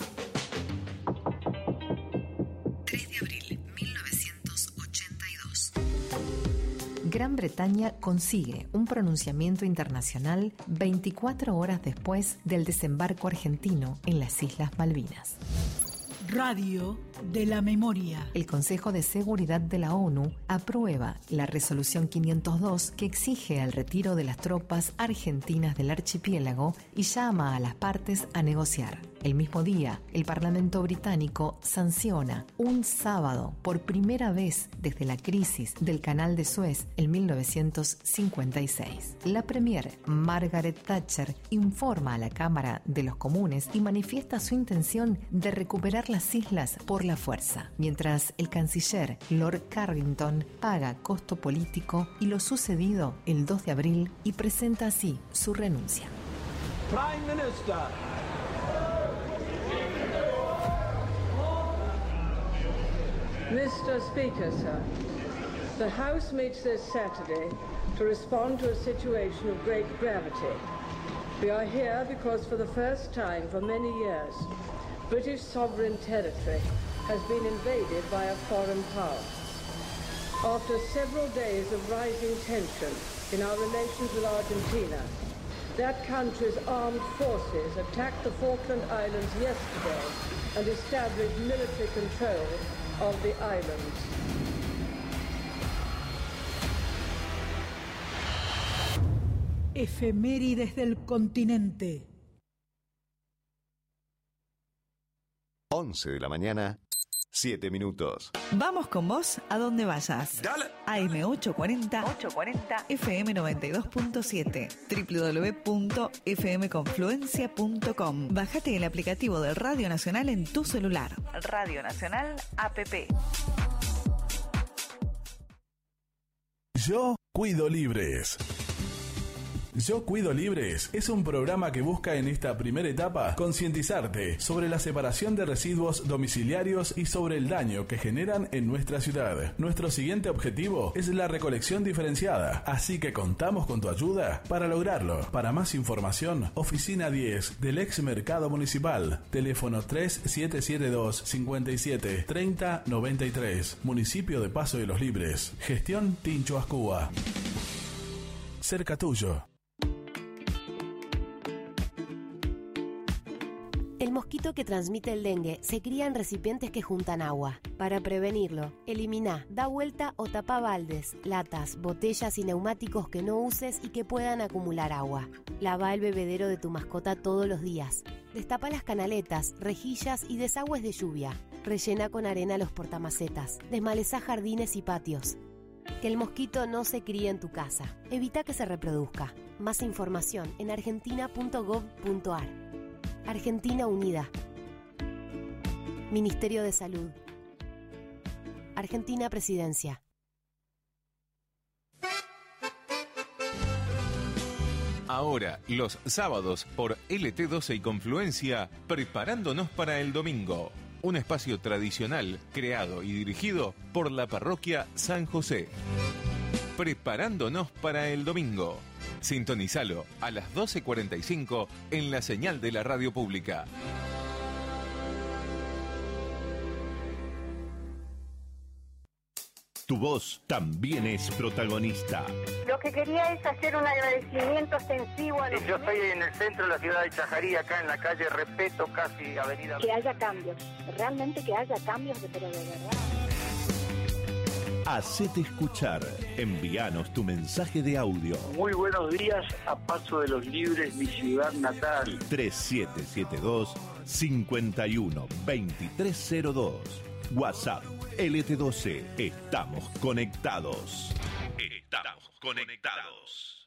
3 de abril 1982. Gran Bretaña consigue un pronunciamiento internacional 24 horas después del desembarco argentino en las Islas Malvinas. Radio de la Memoria. El Consejo de Seguridad de la ONU aprueba la resolución 502 que exige el retiro de las tropas argentinas del archipiélago y llama a las partes a negociar. El mismo día, el Parlamento británico sanciona un sábado, por primera vez desde la crisis del Canal de Suez en 1956. La premier Margaret Thatcher informa a la Cámara de los Comunes y manifiesta su intención de recuperar las islas por la fuerza, mientras el canciller Lord Carrington paga costo político y lo sucedido el 2 de abril y presenta así su renuncia. Prime Minister. Mr. Speaker, sir, the House meets this Saturday to respond to a situation of great gravity. We are here because for the first time for many years, British sovereign territory has been invaded by a foreign power. After several days of rising tension in our relations with Argentina, that country's armed forces attacked the Falkland Islands yesterday and established military control of the islands. Efemérides del continente. 11 de la mañana, 7 minutos. Vamos con vos a donde vayas. Dale. AM840, FM 92.7, www.fmconfluencia.com. Bájate el aplicativo de Radio Nacional en tu celular. Radio Nacional APP. Yo cuido libres. Yo Cuido Libres es un programa que busca en esta primera etapa concientizarte sobre la separación de residuos domiciliarios y sobre el daño que generan en nuestra ciudad. Nuestro siguiente objetivo es la recolección diferenciada, así que contamos con tu ayuda para lograrlo. Para más información, Oficina 10 del ex Mercado Municipal, teléfono 3772 57 30 93, Municipio de Paso de los Libres, Gestión Tincho Ascúa. Cerca tuyo. mosquito que transmite el dengue se cría en recipientes que juntan agua. Para prevenirlo, elimina, da vuelta o tapa baldes, latas, botellas y neumáticos que no uses y que puedan acumular agua. Lava el bebedero de tu mascota todos los días. Destapa las canaletas, rejillas y desagües de lluvia. Rellena con arena los portamacetas. Desmalezá jardines y patios. Que el mosquito no se críe en tu casa. Evita que se reproduzca. Más información en argentina.gov.ar. Argentina Unida. Ministerio de Salud. Argentina Presidencia. Ahora, los sábados, por LT12 y Confluencia, preparándonos para el domingo. Un espacio tradicional, creado y dirigido por la parroquia San José. Preparándonos para el domingo. Sintonizalo a las 12:45 en la señal de la radio pública. Tu voz también es protagonista. Lo que quería es hacer un agradecimiento extensivo a los... Yo estoy en el centro de la ciudad de Chajarí, acá en la calle Repeto, casi avenida... Que haya cambios, realmente que haya cambios, pero de verdad. Hacete escuchar. Envíanos tu mensaje de audio. Muy buenos días, a Paso de los Libres, mi ciudad natal. 3772-512302. WhatsApp LT12. Estamos conectados. Estamos conectados.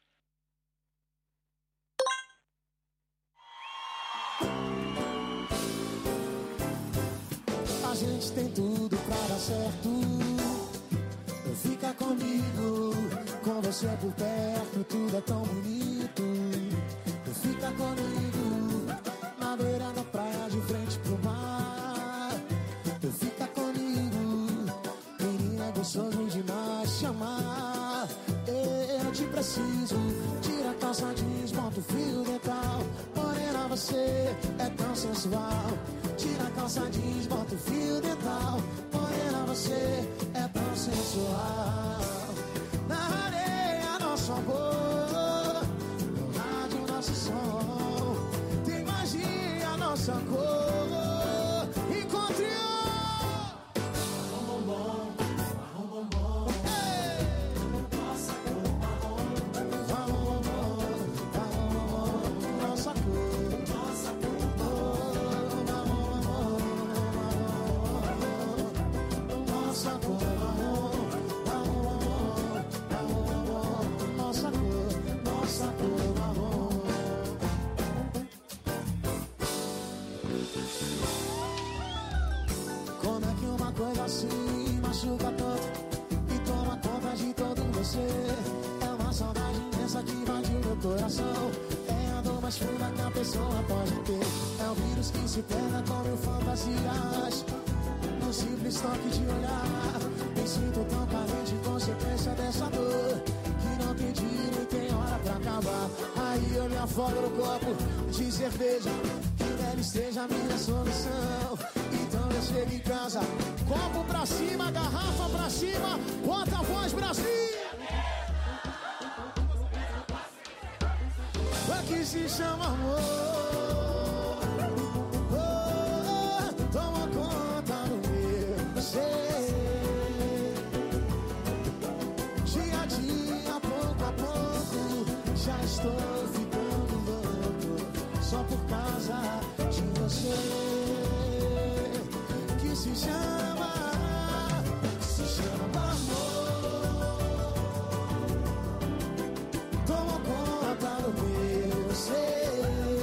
A gente tem tudo pra dar certo. Fica comigo, com você por perto, tudo é tão bonito. Fica comigo, na beira da praia, de frente pro mar. Fica comigo, menina, gostoso demais te amar. Eu te preciso, tira a calça jeans, bota o fio dental. Morena, você é tão sensual. Tira a calça jeans, bota o fio dental. Morena, você é tão sensual. Na areia, nosso amor. No rádio, nosso som. Tem magia, nossa cor. Encontre-o. Assim machuca tanto e toma conta de todo você. É uma saudade imensa que invadiu meu coração. É a dor mais funda que a pessoa pode ter. É o vírus que se pega com mil fantasias. No simples toque de olhar, me sinto tão carente, consequência dessa dor que não tem dia nem tem hora pra acabar. Aí eu me afogo no copo de cerveja, que deve esteja a minha solução. Então eu chego em casa, copo pra cima, garrafa pra cima, bota a voz pra cima. Aqui se chama amor. Oh, toma conta do meu ser. Dia a dia, pouco a pouco, já estou ficando louco. Só por causa de você. Se chama amor. Toma conta do meu ser.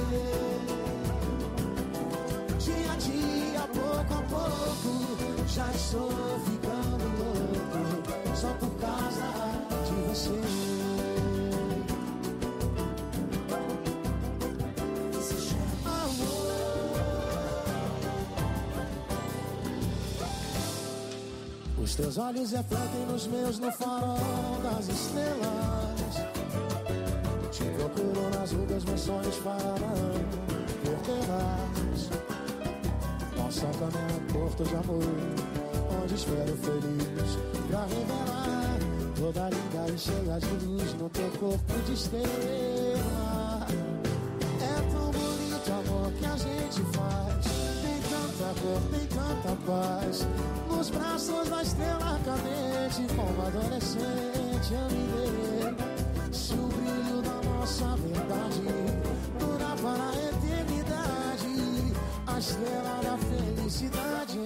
Dia a dia, pouco a pouco, já estou ficando louco. Só por causa de você. Os teus olhos refletem nos meus no farol das estrelas. Te procuro nas ruas, meus sonhos pararão por terras. Nossa cama é um porto de amor, onde espero feliz pra revelar toda linda e cheia de luz no teu corpo de estrela. É tão bonito o amor que a gente faz. cor tem tanta paz. Nos braços da estrela cadente, como adolescente eu me dei. Se o brilho da nossa verdade durar para a eternidade, a estrela da felicidade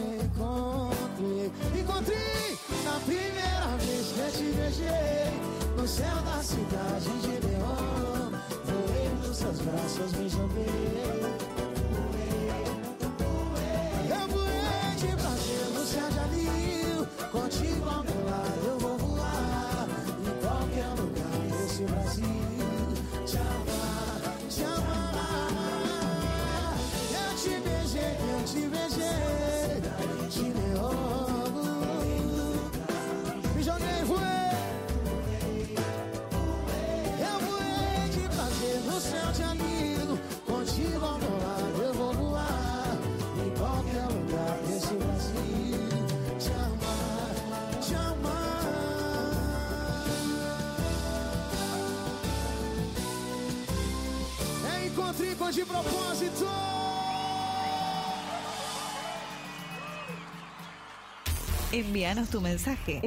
encontrei na primeira vez que eu te beijei. No céu da cidade de León, voei nos seus braços, me joguei. Eu voei de prazer no céu de anil, contigo ao meu lado eu vou voar. Em qualquer lugar desse Brasil, te amar, te amar. Eu te beijei, de León. Me joguei, voei. Eu voei de prazer no céu de amigo, contigo ao meu lado eu vou voar. Em qualquer lugar desse Brasil, te amar, te amar. É Encontrico de propósito. Envíanos tu mensaje.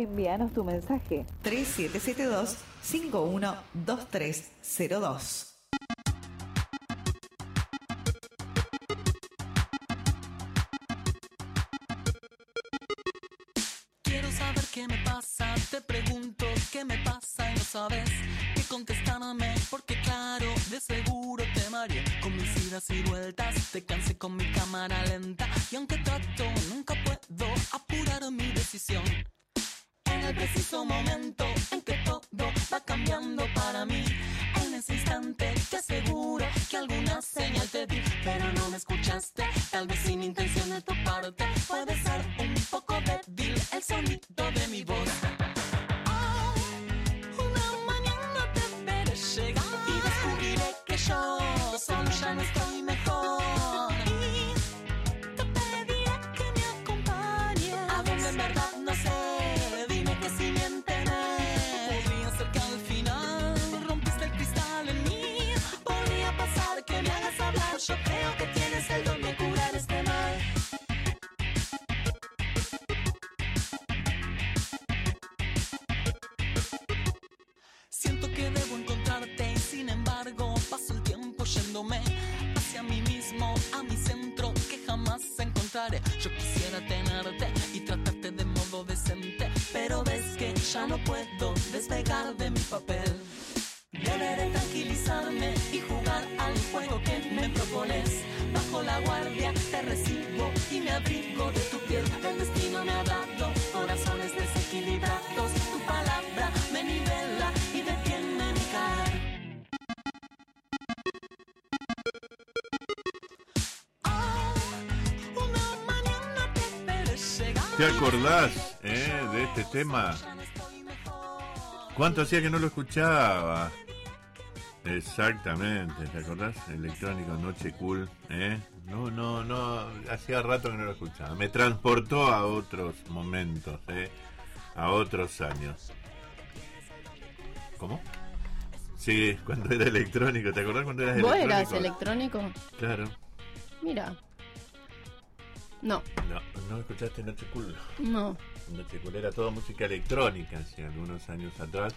3772-512302. Quiero saber qué me pasa, te pregunto qué me pasa y no sabes qué contestarme, porque claro, de seguro te mareé con mis idas y vueltas, te cansé con mi cámara lenta y aunque trato nunca puedo apurar mi decisión. En el preciso momento en que todo va cambiando para mí, en ese instante te aseguro que alguna señal te di, pero no me escuchaste, tal vez sin intención de tu parte, puede ser un poco débil el sonido de mi voz. Oh, una mañana te veré llegar y descubriré que yo solo ya no estoy mejor. Y te pediré que me acompañes a donde en verdad no sé. Dime que si miénteme. Podría ser que al final rompiste el cristal en mí. Podría pasar que me hagas hablar. Yo creo que tienes el don de curar este mal. Siento que debo encontrarte y sin embargo paso el tiempo yéndome hacia mí mismo, a mi centro que jamás encontraré. Yo quisiera tenerte y tratarte de modo decente, pero ves que ya no puedo despegar de mi papel. Deberé tranquilizarme y jugar al juego que me propones. Bajo la guardia te recibo y me abrigo de tu piel. El destino me ha dado corazones desequilibrados. Tu palabra me nivela y detiene mi caer. Oh, una mañana te veré llegar. ¿Te acordás de este tema? ¿Cuánto hacía que no lo escuchaba? Exactamente, ¿te acordás? Electrónico, Noche Cool, No, hacía rato que no lo escuchaba. Me transportó a otros momentos, a otros años. ¿Cómo? Sí, cuando era electrónico, ¿te acordás cuando eras ¿Vos electrónico? eras electrónico? Claro. Mira. No. No escuchaste Noche Cool. No. Noche Cool era toda música electrónica hace algunos años atrás.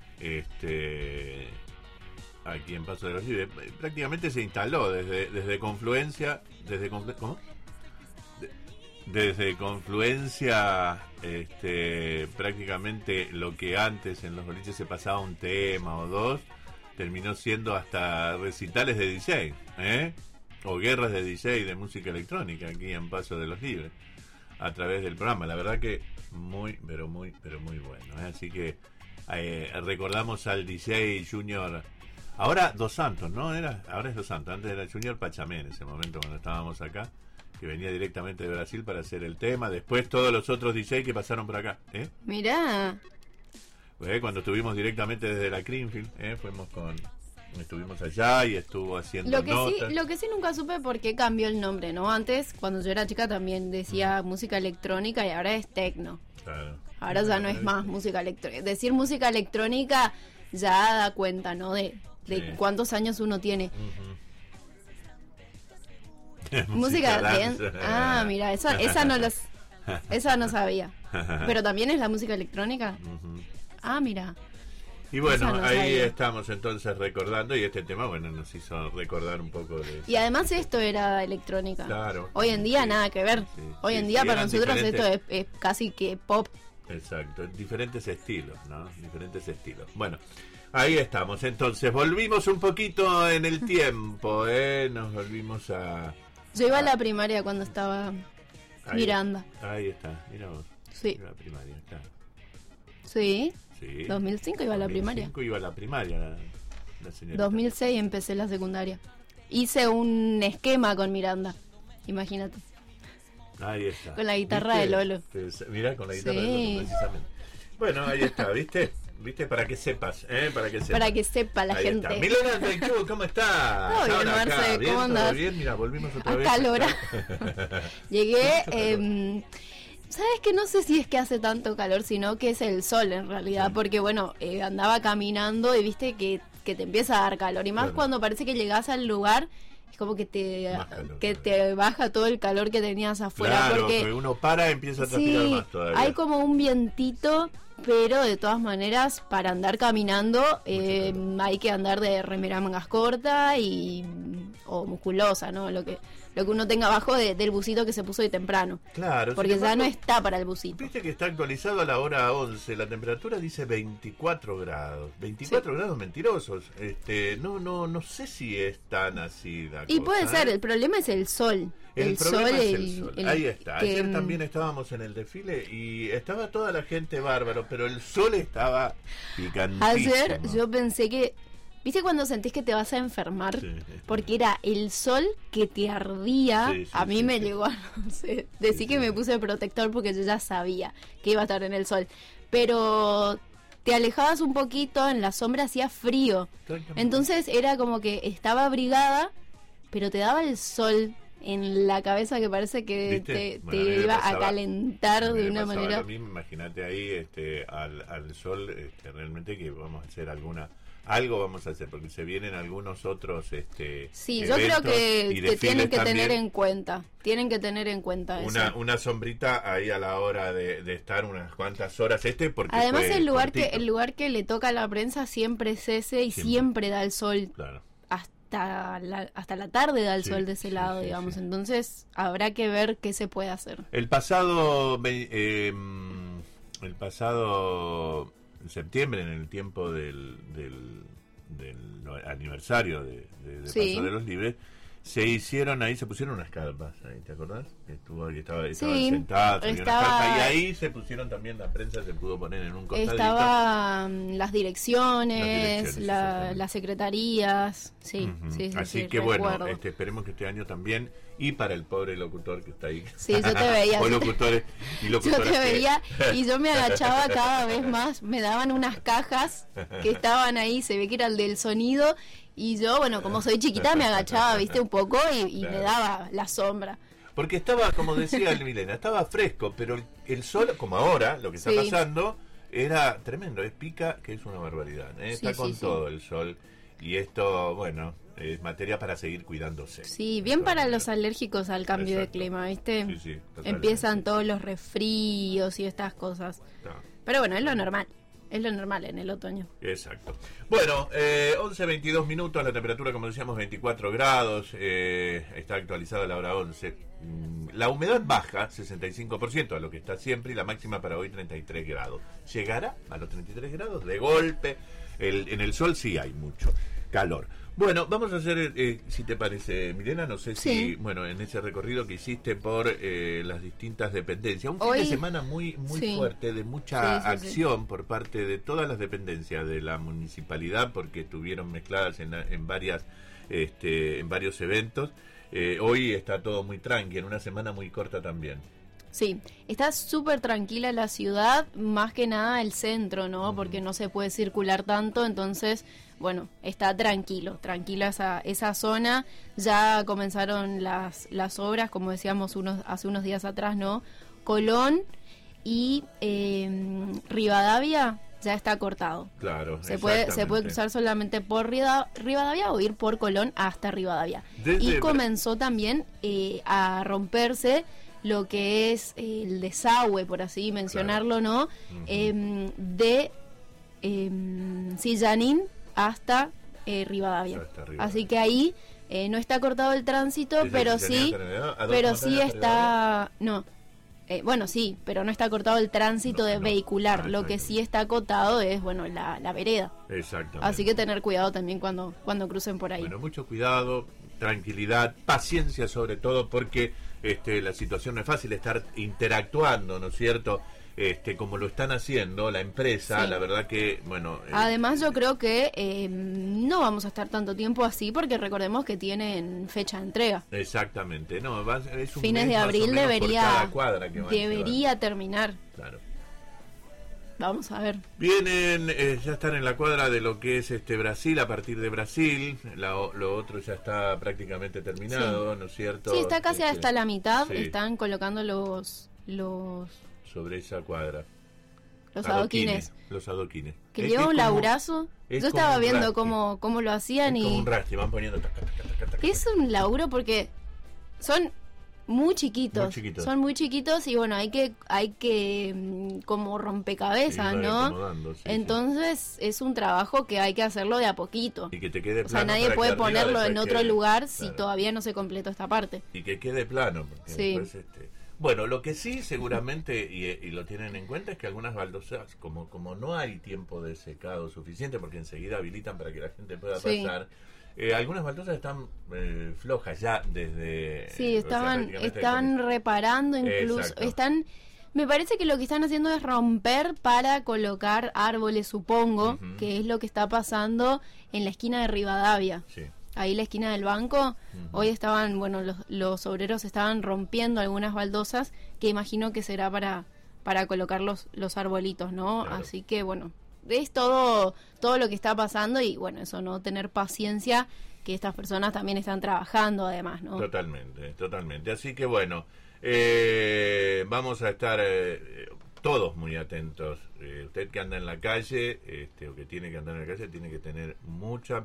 Aquí en Paso de los Libres. Prácticamente se instaló desde Confluencia. ¿Cómo? Desde Confluencia, prácticamente lo que antes en los boliches se pasaba un tema o dos, terminó siendo hasta recitales de DJ, o guerras de DJ de música electrónica aquí en Paso de los Libres, a través del programa. La verdad que muy bueno. Así que recordamos al DJ Junior. Ahora Dos Santos, ¿no? Ahora es Dos Santos. Antes era Junior Pachamé en ese momento cuando estábamos acá, que venía directamente de Brasil para hacer el tema. Después todos los otros DJ que pasaron por acá. Mirá. Cuando estuvimos directamente desde la Greenfield, estuvimos allá y estuvo haciendo notas. Lo que sí nunca supe por qué cambió el nombre, ¿no? Antes, cuando yo era chica, también decía música electrónica y ahora es tecno. Claro. Ahora ya no es más música electrónica. Decir música electrónica ya da cuenta, ¿no? De cuántos años uno tiene. Música dance. Ah, mira, esa no sabía. Pero también es la música electrónica. Ah, mira. Y bueno, no ahí sabía. estamos entonces recordando, y este tema, bueno, nos hizo recordar un poco de... Y además esto era electrónica. Claro. Hoy en día nada que ver. Hoy en día para eran nosotros diferentes. esto es casi que pop. Exacto, diferentes estilos, ¿no? Diferentes estilos. Bueno, ahí estamos. Entonces, volvimos un poquito en el tiempo, ¿eh? Nos volvimos a... Yo iba a la primaria cuando estaba Ahí, Miranda. Ahí está, mira vos. Sí. Iba a la primaria, claro. Sí. Sí. 2005 iba a la primaria. 2005 iba a la primaria la señorita. 2006 empecé la secundaria. Hice un esquema con Miranda. Imagínate. Ahí está. Con la guitarra de Lolo. Mira, con la guitarra Sí. de Lolo, precisamente. Bueno, ahí está, ¿viste? Para que sepas, Para que sepas. Para que sepa la Ahí gente. está. Milena, ¿cómo estás? Todo bien, Ahora acá, Marce, ¿bien? ¿cómo ¿Todo andás? bien? Mira, volvimos otra vez. Acalorada. Llegué... Mucho ¿Sabes que no sé si es que hace tanto calor, sino que es el sol en realidad? Porque bueno, andaba caminando y viste que te empieza a dar calor. Y más Claro. cuando parece que llegás al lugar, es como que te baja todo el calor que tenías afuera. Claro, porque que uno para y empieza a transpirar sí, más todavía. hay como un vientito, pero de todas maneras, para andar caminando, hay que andar de remera mangas corta o musculosa, ¿no? Lo que uno tenga abajo del busito que se puso de temprano. Claro, Porque sin ya no embargo, está para el busito. Viste que está actualizado a la hora 11, la temperatura dice 24 grados. 24 grados mentirosos. No sé si es tan así la Y cosa, puede ser, el problema es el sol. El problema es el sol. Ahí está. que- Ayer también estábamos en el desfile y estaba toda la gente bárbaro, pero el sol estaba picantísimo. Ayer yo pensé que... ¿Viste cuando sentís que te vas a enfermar? Porque era el sol que te ardía. Sí, sí, a mí sí, me sí. llegó a... No sé, decir que me puse protector porque yo ya sabía que iba a estar en el sol. Pero te alejabas un poquito, en la sombra hacía frío. Entonces era como que estaba abrigada, pero te daba el sol en la cabeza que parece que ¿Viste? te Bueno, a mí me iba pasaba- a calentar a mí de me una pasaba manera... lo mismo, imagínate ahí al sol, realmente que vamos a hacer algo vamos a hacer, porque se vienen algunos otros Sí, yo creo eventos y que desfiles tienen que también. tener en cuenta. Tienen que tener en cuenta eso. Una sombrita ahí a la hora de estar unas cuantas horas porque Además fue el lugar cortito. que le toca a la prensa siempre es ese y siempre da el sol. Claro. Hasta la tarde da el Sí, sol de ese lado, digamos. Entonces habrá que ver qué se puede hacer. El pasado en septiembre, en el tiempo del aniversario de Sí. Paso de los Libres, se pusieron unas carpas ahí, ¿te acordás? Estaban Sí, sentados, había unas estaba- carpas, y ahí se pusieron también, la prensa se pudo poner en un costadito. Estaban las direcciones, exactamente. las secretarías, sí, Ujú. sí, Así sí, que bueno, recuerdo. esperemos que este año también, y para el pobre locutor que está ahí. Sí, yo te veía. O locutores y locutoras Yo te que- veía y yo me agachaba cada vez más. Me daban unas cajas que estaban ahí, se ve que era el del sonido. Y yo, bueno, como soy chiquita, me agachaba, viste, un poco y me daba la sombra. Porque estaba, como decía el Milena, estaba fresco, pero el sol, como ahora, lo que está Sí. pasando, era tremendo. Es pica, que es una barbaridad. Está Sí, con sí, todo el sol. Y esto, bueno, es materia para seguir cuidándose. Sí, bien para los alérgicos al cambio de clima, viste. Sí, sí, totalmente. Empiezan todos los resfríos y estas cosas. Pero bueno, es lo normal. Es lo normal en el otoño. Exacto. Bueno, 11:22 minutos, la temperatura, como decíamos, 24 grados, está actualizada a la hora 11. La humedad baja, 65%, a lo que está siempre, y la máxima para hoy 33 grados. ¿Llegará a los 33 grados de golpe? En el sol sí hay mucho calor. Bueno, vamos a hacer, si te parece, Milena, no sé si, Sí. bueno, en ese recorrido que hiciste por las distintas dependencias, un fin Hoy- de semana muy sí. fuerte, de mucha Sí, sí, sí. acción por parte de todas las dependencias de la municipalidad, porque estuvieron mezcladas en varios eventos. Hoy está todo muy tranqui, en una semana muy corta también. Sí, está súper tranquila la ciudad, más que nada el centro, ¿no? Porque no se puede circular tanto, entonces, bueno, está tranquila esa zona. Ya comenzaron las obras, como decíamos hace unos días atrás, ¿no? Colón y Rivadavia ya está cortado. Claro, se puede cruzar solamente por Rivadavia o ir por Colón hasta Rivadavia. Y comenzó también a romperse lo que es el desagüe, por así mencionarlo, ¿no? De Sillanín hasta Rivadavia. Así que ahí no está cortado el tránsito, pero sí está... No. Bueno, sí, pero no está cortado el tránsito vehicular. Lo que sí está acotado es, bueno, la vereda. Exactamente. Así que tener cuidado también cuando crucen por ahí. Bueno, mucho cuidado, tranquilidad, paciencia sobre todo, porque la situación no es fácil, estar interactuando, ¿no es cierto? Como lo están haciendo la empresa, sí. La verdad que, bueno... Además yo creo que no vamos a estar tanto tiempo así, porque recordemos que tienen fecha de entrega. Exactamente, no, es un fines mes de abril más o menos debería, por cada cuadra que debería terminar. Claro. Vamos a ver. Vienen, ya están en la cuadra de lo que es Brasil, a partir de Brasil, lo otro ya está prácticamente terminado, sí. ¿No es cierto? Sí, está casi hasta la mitad, sí. Están colocando los sobre esa cuadra. Los adoquines. Los adoquines. Que lleva un laburazo. Yo estaba viendo cómo lo hacían es y... como un rastro, van poniendo... Es un laburo porque son muy chiquitos. Son muy chiquitos y bueno, hay que como rompecabezas, ¿no? Sí, entonces es un trabajo que hay que hacerlo de a poquito. Y que te quede plano. O sea, nadie puede ponerlo en otro lugar si todavía no se completó esta parte. Y que quede plano. Porque sí. Después, bueno, lo que sí seguramente, y lo tienen en cuenta, es que algunas baldosas, como no hay tiempo de secado suficiente, porque enseguida habilitan para que la gente pueda pasar, algunas baldosas están flojas ya desde... Sí, estaban reparando incluso, me parece que lo que están haciendo es romper para colocar árboles, supongo, que es lo que está pasando en la esquina de Rivadavia. Sí. Ahí la esquina del banco, hoy estaban, bueno, los obreros estaban rompiendo algunas baldosas que imagino que será para colocar los arbolitos, ¿no? Claro. Así que, bueno, es todo lo que está pasando y, bueno, eso, ¿no? Tener paciencia, que estas personas también están trabajando, además, ¿no? Totalmente. Así que, bueno, vamos a estar todos muy atentos. Usted que anda en la calle, o que tiene que andar en la calle, tiene que tener mucha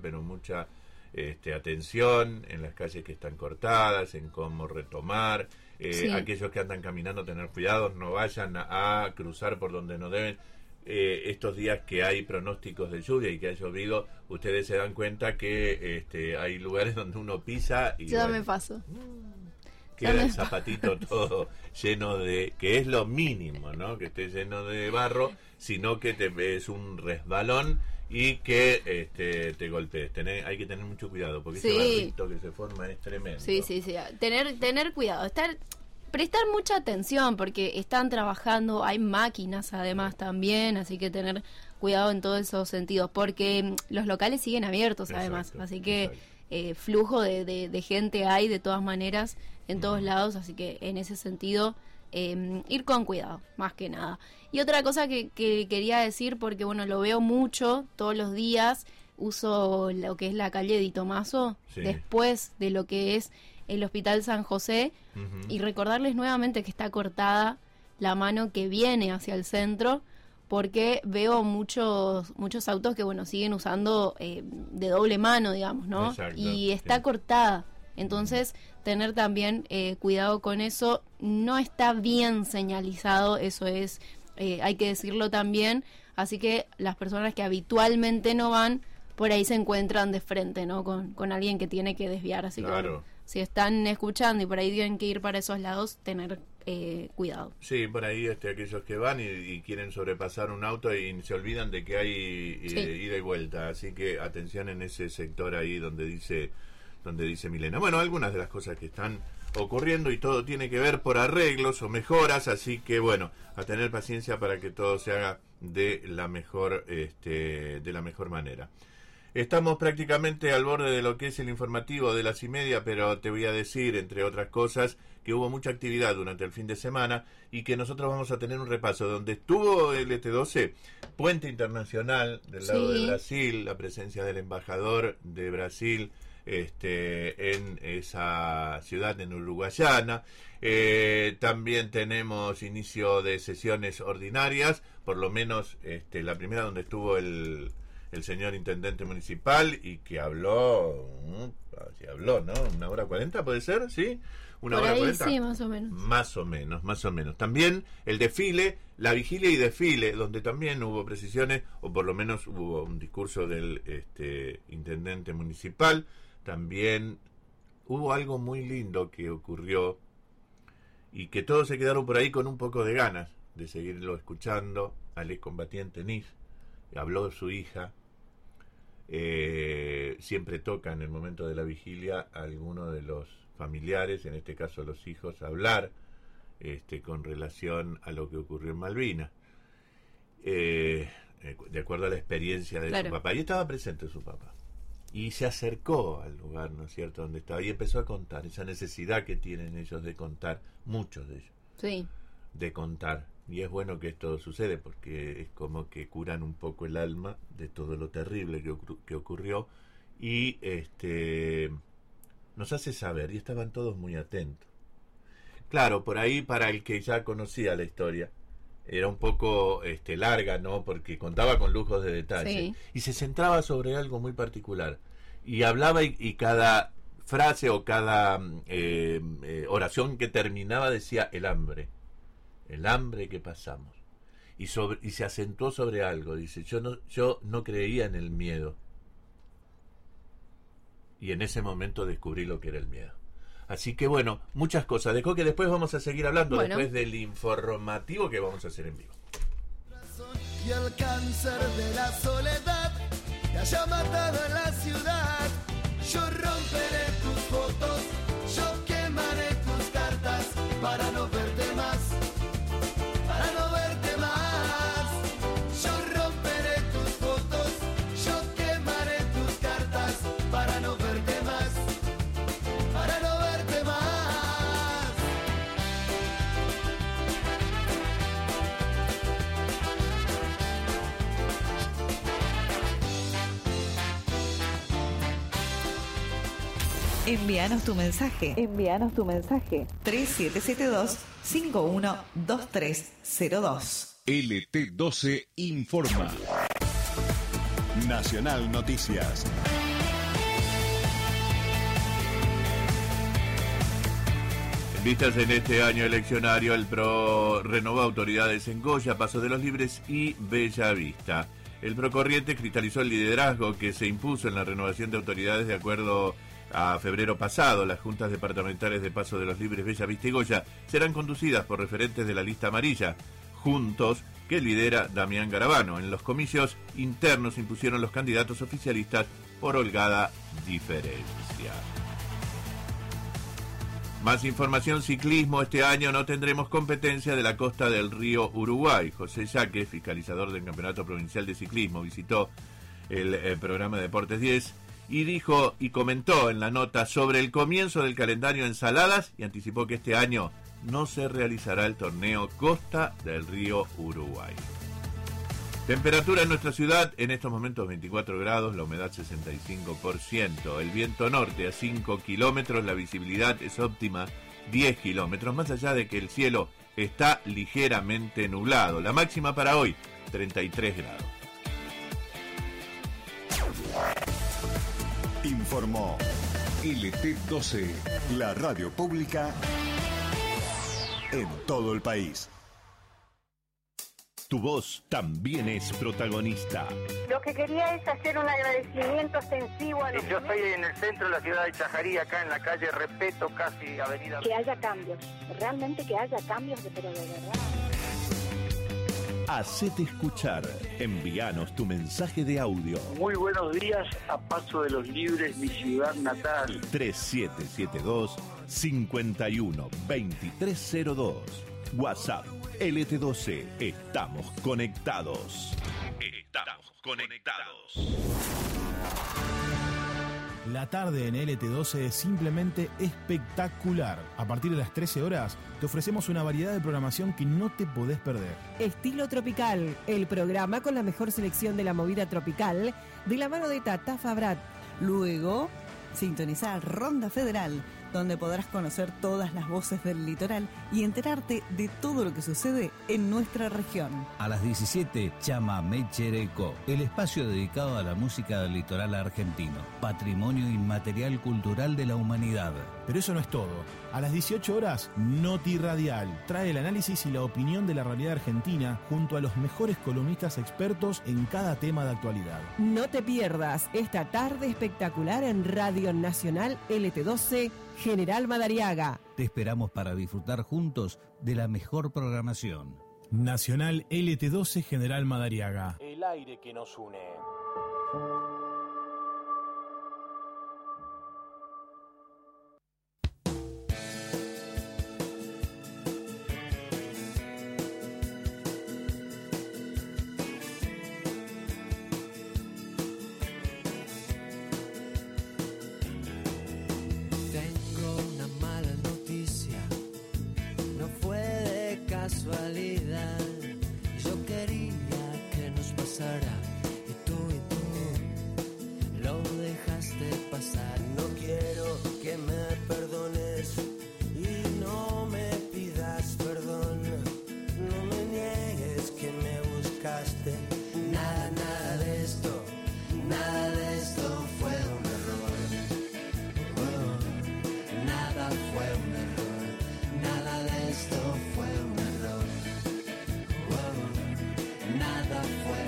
atención en las calles que están cortadas, en cómo retomar, sí. Aquellos que andan caminando, tener cuidado, no vayan a cruzar por donde no deben. Estos días que hay pronósticos de lluvia y que ha llovido, ustedes se dan cuenta que hay lugares donde uno pisa y yo me paso. Queda el zapatito todo lleno de, que es lo mínimo, ¿no? Que esté lleno de barro, sino que es un resbalón y que te golpees. Hay que tener mucho cuidado porque ese barrito que se forma es tremendo. Sí. Tener cuidado, prestar mucha atención porque están trabajando, hay máquinas además también, así que tener cuidado en todos esos sentidos, porque los locales siguen abiertos además, así que flujo de gente hay de todas maneras en todos lados, así que en ese sentido ir con cuidado, más que nada. Y otra cosa que quería decir, porque bueno, lo veo mucho todos los días, uso lo que es la calle Di Tomaso, después de lo que es el Hospital San José, y recordarles nuevamente que está cortada la mano que viene hacia el centro, porque veo muchos autos que bueno siguen usando de doble mano, digamos, ¿no? Exacto, y está cortada. Entonces, tener también cuidado con eso. No está bien señalizado, eso es, hay que decirlo también. Así que las personas que habitualmente no van, por ahí se encuentran de frente, ¿no? Con alguien que tiene que desviar. Así que bueno, si están escuchando y por ahí tienen que ir para esos lados, tener cuidado. Sí, por ahí aquellos que van y quieren sobrepasar un auto y se olvidan de que hay ida y vuelta. Así que atención en ese sector ahí donde dice Milena. Bueno, algunas de las cosas que están ocurriendo y todo tiene que ver por arreglos o mejoras, así que bueno, a tener paciencia para que todo se haga de la mejor manera. Estamos prácticamente al borde de lo que es el informativo de las 1:30, pero te voy a decir, entre otras cosas, que hubo mucha actividad durante el fin de semana y que nosotros vamos a tener un repaso donde estuvo el LT12, Puente Internacional del lado de Brasil, la presencia del embajador de Brasil en esa ciudad en Uruguayana. También tenemos inicio de sesiones ordinarias, por lo menos la primera donde estuvo el señor intendente municipal y que habló, ¿no? 1:40 puede ser, ¿sí? Una hora 40. Sí, más o menos. Más o menos. También el desfile, la vigilia y desfile, donde también hubo precisiones, o por lo menos hubo un discurso del intendente municipal. También hubo algo muy lindo que ocurrió y que todos se quedaron por ahí con un poco de ganas de seguirlo escuchando al excombatiente Nis. Habló de su hija. Siempre toca en el momento de la vigilia a alguno de los familiares, en este caso los hijos, hablar con relación a lo que ocurrió en Malvinas, de acuerdo a la experiencia de su papá. Y estaba presente su papá y se acercó al lugar, ¿no es cierto?, donde estaba y empezó a contar esa necesidad que tienen ellos de contar, muchos de ellos, de contar. Y es bueno que esto sucede porque es como que curan un poco el alma de todo lo terrible que ocurrió y nos hace saber, y estaban todos muy atentos. Claro, por ahí para el que ya conocía la historia era un poco larga, ¿no? Porque contaba con lujos de detalle y se centraba sobre algo muy particular y hablaba y cada frase o cada oración que terminaba decía el hambre que pasamos, y se acentuó sobre algo. Dice, yo no creía en el miedo, y en ese momento descubrí lo que era el miedo. Así que bueno, muchas cosas. Dejó que después vamos a seguir hablando, después del informativo que vamos a hacer en vivo. Y el cáncer de la soledad te haya matado en la ciudad. Yo romperé tus fotos, yo quemaré tus cartas para no verte más. Para no verte más, yo romperé tus fotos, yo quemaré tus cartas para no verte más, para no verte más. Envíanos tu mensaje. 3772-512302. LT12 informa. Nacional Noticias. En vistas en este año eleccionario, el PRO renovó autoridades en Goya, Paso de los Libres y Bellavista. El PRO Corrientes cristalizó el liderazgo que se impuso en la renovación de autoridades de acuerdo a febrero pasado. Las juntas departamentales de Paso de los Libres, Bellavista y Goya serán conducidas por referentes de la lista amarilla, juntos, que lidera Damián Garabano. En los comicios internos impusieron los candidatos oficialistas por holgada diferencia. Más información, ciclismo. Este año no tendremos competencia de la costa del río Uruguay. José Yaque, fiscalizador del Campeonato Provincial de Ciclismo, visitó el programa Deportes 10 y dijo y comentó en la nota sobre el comienzo del calendario en Saladas y anticipó que este año no se realizará el torneo Costa del Río Uruguay. Temperatura en nuestra ciudad, en estos momentos 24 grados, la humedad 65%, el viento norte a 5 kilómetros, la visibilidad es óptima 10 kilómetros, más allá de que el cielo está ligeramente nublado. La máxima para hoy, 33 grados. Informó LT12, la radio pública en todo el país. Tu voz también es protagonista. Lo que quería es hacer un agradecimiento extensivo a los... Yo estoy en el centro de la ciudad de Chajarí, acá en la calle Repeto, casi avenida... Que haya cambios, realmente que haya cambios, pero de verdad. Hacete escuchar. Envíanos tu mensaje de audio. Muy buenos días a Paso de los Libres, mi ciudad natal. 3772-512302. WhatsApp LT12. Estamos conectados. Estamos conectados. La tarde en LT12 es simplemente espectacular. A partir de las 13 horas te ofrecemos una variedad de programación que no te podés perder. Estilo Tropical, el programa con la mejor selección de la movida tropical, de la mano de Tata Fabrat. Luego, sintonizar Ronda Federal, donde podrás conocer todas las voces del litoral y enterarte de todo lo que sucede en nuestra región. A las 17, Chamamé Chereco, el espacio dedicado a la música del litoral argentino, patrimonio inmaterial cultural de la humanidad. Pero eso no es todo. A las 18 horas, Noti Radial trae el análisis y la opinión de la realidad argentina junto a los mejores columnistas expertos en cada tema de actualidad. No te pierdas esta tarde espectacular en Radio Nacional LT12 General Madariaga. Te esperamos para disfrutar juntos de la mejor programación. Nacional LT12 General Madariaga. El aire que nos une. Casualidad, yo quería que nos pasara y tú lo dejaste pasar. No quiero que me perdones y no me pidas perdón. No me niegues que me buscaste. Nada de esto fue un error. Oh, nada fue un error. Nada de esto fue un error. Nada fue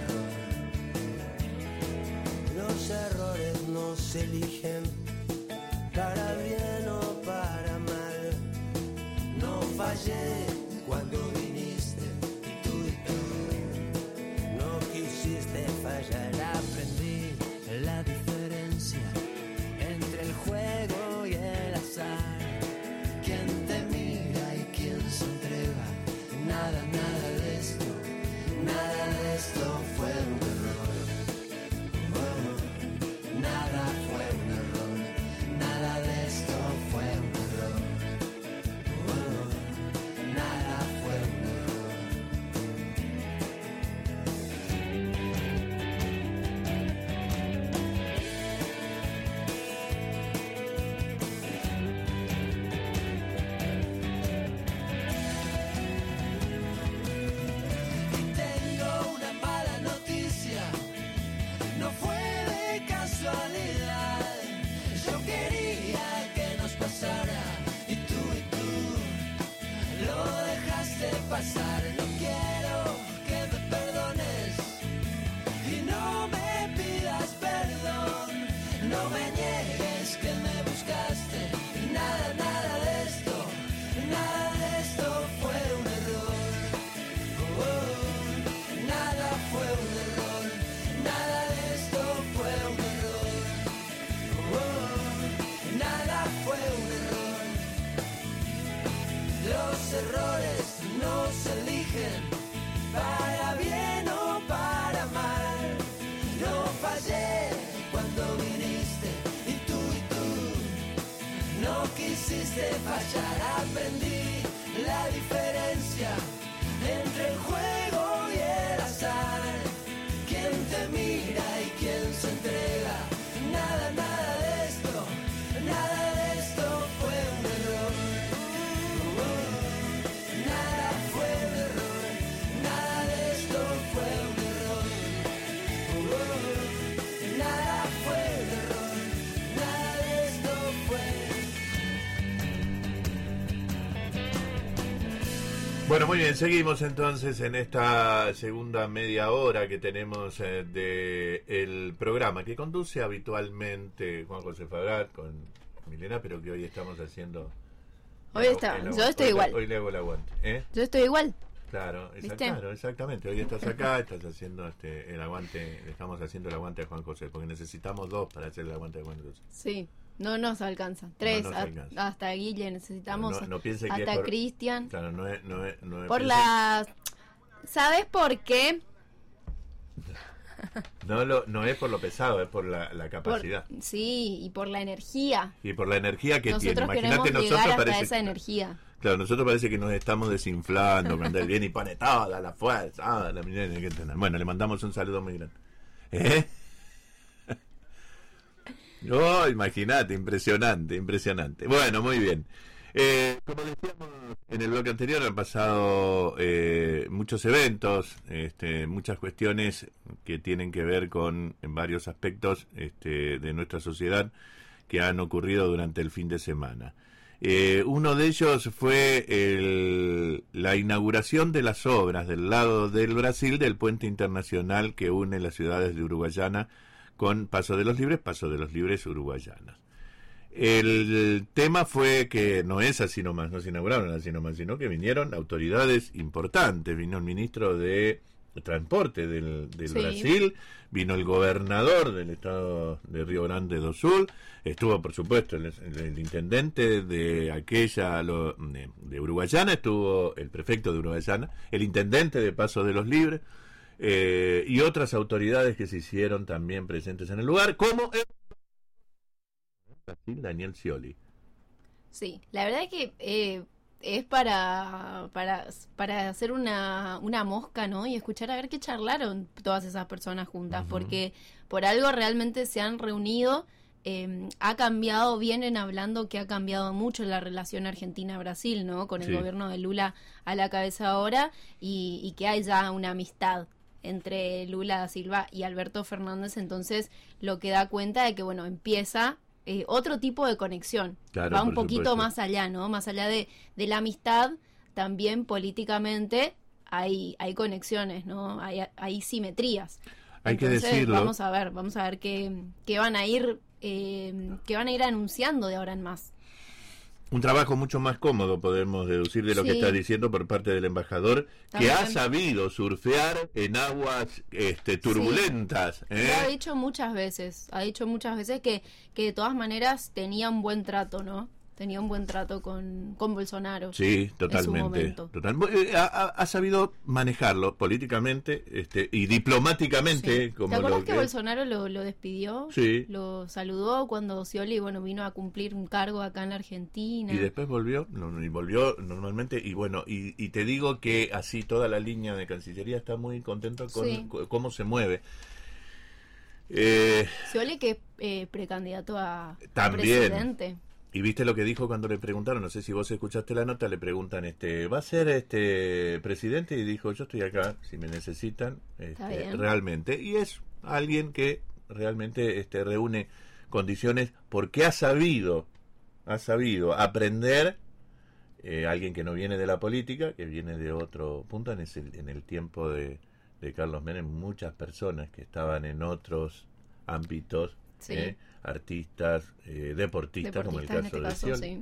un error. Los errores no se eligen para bien o para mal. No fallé cuando viniste y tú no quisiste fallar. Aprendí la diferencia entre el juego y el azar. Quien te mira y quien se entrega. Nada de esto fue un error. Oh, nada fue un error. Nada de esto fue un error. Oh, nada fue un pasar. No quiero que me perdones y no me pidas perdón. No me niegues que me buscaste. Nada de esto fue un error. Oh, nada fue un error. Nada de esto fue un error. Oh, nada fue un error. Los errores no se eligen para bien o para mal. No fallé cuando viniste y tú no quisiste fallar. Aprendí la diferencia entre el juego y el azar. Quien te mira y quien se entrega. Nada de esto fue un error. Nada fue un error, nada de esto fue un error. Nada fue un error, nada de esto fue. Bueno, muy bien, seguimos entonces en esta segunda media hora que tenemos del programa que conduce habitualmente Juan José Fabrat con Milena, pero que hoy estamos haciendo... yo estoy igual. Hoy le hago el aguante. Yo estoy igual. Claro, exactamente. Hoy estás acá, estás haciendo el aguante, estamos haciendo el aguante de Juan José, porque necesitamos dos para hacer el aguante de Juan José. Sí, no nos alcanza. Tres, no nos alcanza. Hasta Guille necesitamos, no piense hasta que es por, Cristian. Claro, no es por las... ¿Sabes por qué? No es por lo pesado, es por la capacidad. Sí, y por la energía. Y por la energía que tiene. Nosotros queremos llegar hasta esa energía. Claro, nosotros parece que nos estamos desinflando cuando él viene y pone toda la fuerza. Bueno, le mandamos un saludo muy grande. Imagínate, impresionante. Bueno, muy bien. Como decíamos en el bloque anterior, han pasado muchos eventos, muchas cuestiones que tienen que ver con en varios aspectos de nuestra sociedad que han ocurrido durante el fin de semana. Uno de ellos fue la inauguración de las obras del lado del Brasil del puente internacional que une las ciudades de Uruguayana con Paso de los Libres, Uruguayanas. El tema fue que no es así nomás, no se inauguraron así nomás, sino que vinieron autoridades importantes. Vino el ministro de Transporte del Brasil, vino el gobernador del estado de Río Grande do Sul, estuvo por supuesto el intendente de de Uruguayana, estuvo el prefecto de Uruguayana, el intendente de Paso de los Libres, y otras autoridades que se hicieron también presentes en el lugar, como Daniel Scioli. Sí, la verdad es que es para hacer una mosca, ¿no? Y escuchar a ver qué charlaron todas esas personas juntas, porque por algo realmente se han reunido. Ha cambiado, vienen hablando que ha cambiado mucho la relación Argentina-Brasil, ¿no? Con el gobierno de Lula a la cabeza ahora, y que hay ya una amistad entre Lula da Silva y Alberto Fernández. Entonces lo que da cuenta de que, bueno, empieza otro tipo de conexión. Claro, va un poquito supuesto. más allá, ¿no? Más allá de la amistad, también políticamente hay conexiones, ¿no? Hay simetrías. Hay que Entonces, decirlo. Vamos a ver qué van a ir anunciando de ahora en más. Un trabajo mucho más cómodo, podemos deducir de lo que está diciendo por parte del embajador, También. que ha sabido surfear en aguas turbulentas. Lo ha dicho muchas veces, que de todas maneras tenía un buen trato, ¿no? Tenía un buen trato con Bolsonaro. Sí, totalmente. Ha sabido manejarlo políticamente y diplomáticamente. Sí. Como ¿Te acuerdas lo que Bolsonaro lo despidió? Sí. Lo saludó cuando Scioli, vino a cumplir un cargo acá en la Argentina. Y después volvió normalmente. Y bueno, y te digo que así toda la línea de Cancillería está muy contento con cómo se mueve. Scioli, que es precandidato a También. presidente. Y viste lo que dijo cuando le preguntaron, no sé si vos escuchaste la nota, le preguntan, ¿va a ser presidente? Y dijo, yo estoy acá, si me necesitan, realmente. Y es alguien que realmente reúne condiciones porque ha sabido aprender, alguien que no viene de la política, que viene de otro punto. En el tiempo de Carlos Menem, muchas personas que estaban en otros ámbitos, artistas, deportistas, como el caso de Scioli,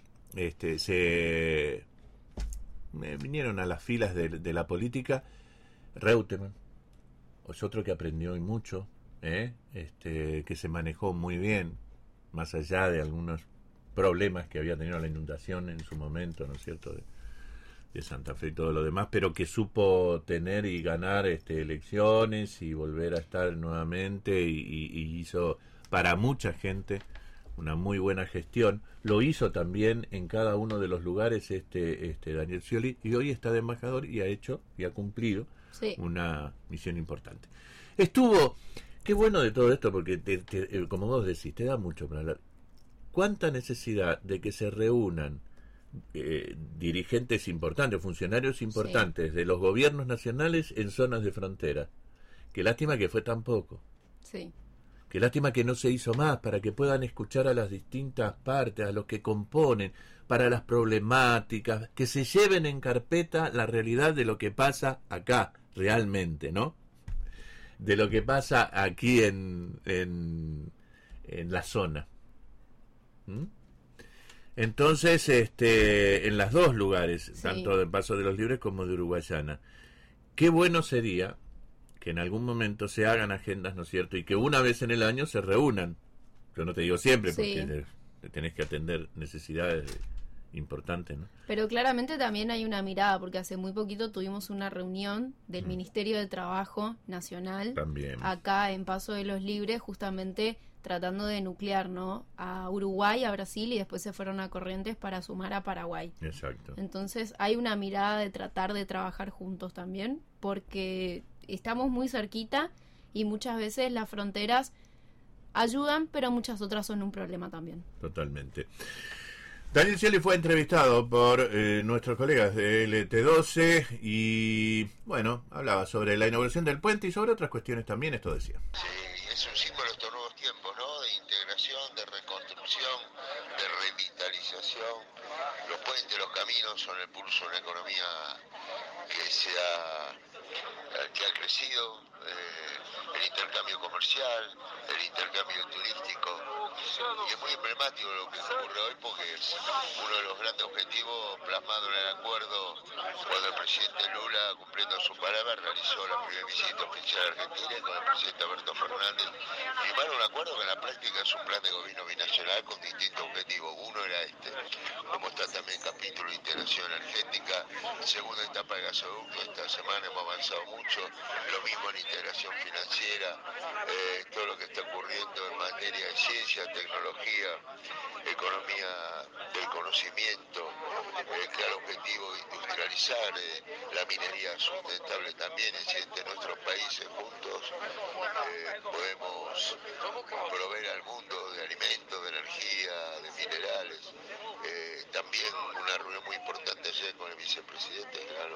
se vinieron a las filas de la política. Reutemann es otro que aprendió y mucho, que se manejó muy bien, más allá de algunos problemas que había tenido la inundación en su momento, ¿no es cierto?, de Santa Fe y todo lo demás, pero que supo tener y ganar elecciones y volver a estar nuevamente, y hizo para mucha gente una muy buena gestión. Lo hizo también en cada uno de los lugares Daniel Scioli, y hoy está de embajador y ha cumplido una misión importante. Qué bueno de todo esto, porque como vos decís, te da mucho para hablar. ¿Cuánta necesidad de que se reúnan dirigentes importantes, funcionarios importantes de los gobiernos nacionales en zonas de frontera? Qué lástima que fue tan poco. Sí. Qué lástima que no se hizo más, para que puedan escuchar a las distintas partes, a los que componen, para las problemáticas, que se lleven en carpeta la realidad de lo que pasa acá, realmente, ¿no? De lo que pasa aquí en la zona. Entonces, en los dos lugares, tanto de Paso de los Libres como de Uruguayana, qué bueno sería que en algún momento se hagan agendas, ¿no es cierto?, y que una vez en el año se reúnan. Yo no te digo siempre, porque tenés que atender necesidades importante, ¿no? Pero claramente también hay una mirada, porque hace muy poquito tuvimos una reunión del Ministerio de Trabajo Nacional También. acá en Paso de los Libres, justamente tratando de nuclear, ¿no? A Uruguay, a Brasil, y después se fueron a Corrientes para sumar a Paraguay. Exacto. Entonces hay una mirada de tratar de trabajar juntos también, porque estamos muy cerquita y muchas veces las fronteras ayudan, pero muchas otras son un problema también. Totalmente. Daniel Scioli fue entrevistado por nuestros colegas de LT12 y, bueno, hablaba sobre la inauguración del puente y sobre otras cuestiones también, esto decía. Sí, es un símbolo de estos nuevos tiempos, ¿no? De integración, de reconstrucción, de revitalización. Los puentes, los caminos son el pulso de una economía que ha crecido, el intercambio comercial, el intercambio turístico, y es muy emblemático lo que ocurre hoy porque es uno de los grandes objetivos plasmados en el acuerdo cuando el presidente Lula, cumpliendo su palabra, realizó la primera visita oficial a Argentina y con el presidente Alberto Fernández firmaron un acuerdo que en la práctica es un plan de gobierno binacional con distintos objetivos. Uno era como está también el capítulo de integración energética, segunda etapa de gasoducto, esta semana hemos avanzado mucho, lo mismo en integración financiera, todo lo que está ocurriendo en materia de ciencia, tecnología, economía del conocimiento, que al objetivo de industrializar la minería sustentable también, es decir, entre nuestros países juntos podemos proveer al mundo de alimentos, de energía, de minerales. También una reunión muy importante ayer con el vicepresidente, claro,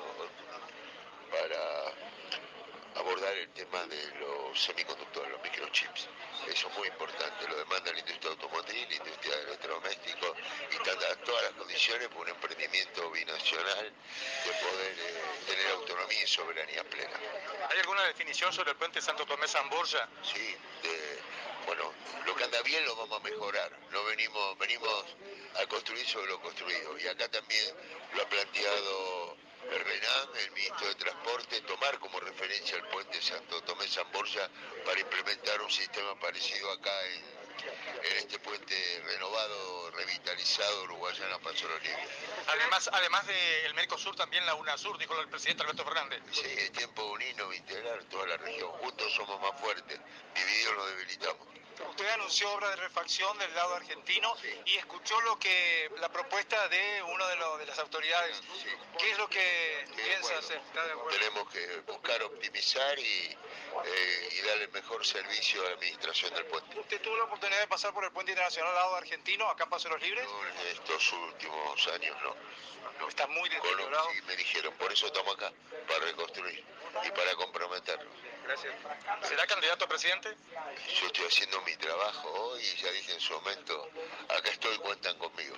para abordar el tema de los semiconductores, los microchips. Eso es muy importante, lo demanda la industria automotriz, la industria de electrodomésticos, y están dadas todas las condiciones para un emprendimiento binacional de poder tener autonomía y soberanía plena. ¿Hay alguna definición sobre el puente Santo Tomé-San Borja? Sí, bueno, lo que anda bien lo vamos a mejorar. No venimos a construir sobre lo construido, y acá también lo ha planteado el RENAM, el ministro de Transporte, tomar como referencia el puente Santo Tomé-San Borja para implementar un sistema parecido acá en este puente renovado, revitalizado, Uruguayana Paso de los Libres. Además del Mercosur, también la UNASUR, dijo el presidente Alberto Fernández. Sí, es tiempo de unirnos, integrar toda la región. Juntos somos más fuertes, divididos nos debilitamos. Usted anunció obra de refacción del lado argentino, sí, y escuchó la propuesta de uno de las autoridades. Sí. ¿Qué es lo que piensa hacer? ¿Está de acuerdo? Tenemos que buscar optimizar y darle mejor servicio a la administración del puente. ¿Usted tuvo la oportunidad de pasar por el puente internacional al lado argentino, acá en Paso de los Libres? No, en estos últimos años no. Está muy deteriorado. Sí, me dijeron, por eso estamos acá, para reconstruir y para comprometernos. Gracias. ¿Será candidato a presidente? Yo estoy haciendo mi trabajo hoy y ya dije en su momento, acá estoy, cuentan conmigo.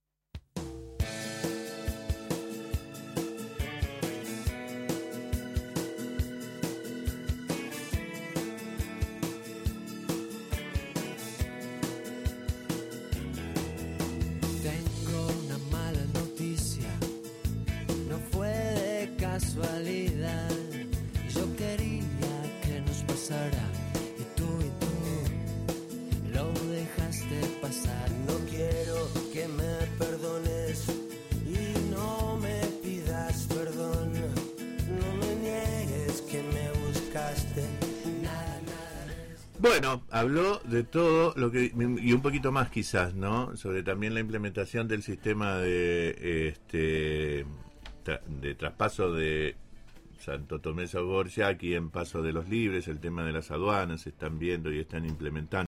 Tengo una mala noticia, no fue de casualidad. Yo quería que nos pasara y tú lo dejaste pasar. No quiero que me perdones y no me pidas perdón. No me niegues que me buscaste. Bueno, habló de todo lo que y un poquito más quizás, ¿no? Sobre también la implementación del sistema de traspaso de Santo Tomé San Borja aquí en Paso de los Libres, el tema de las aduanas se están viendo y están implementando.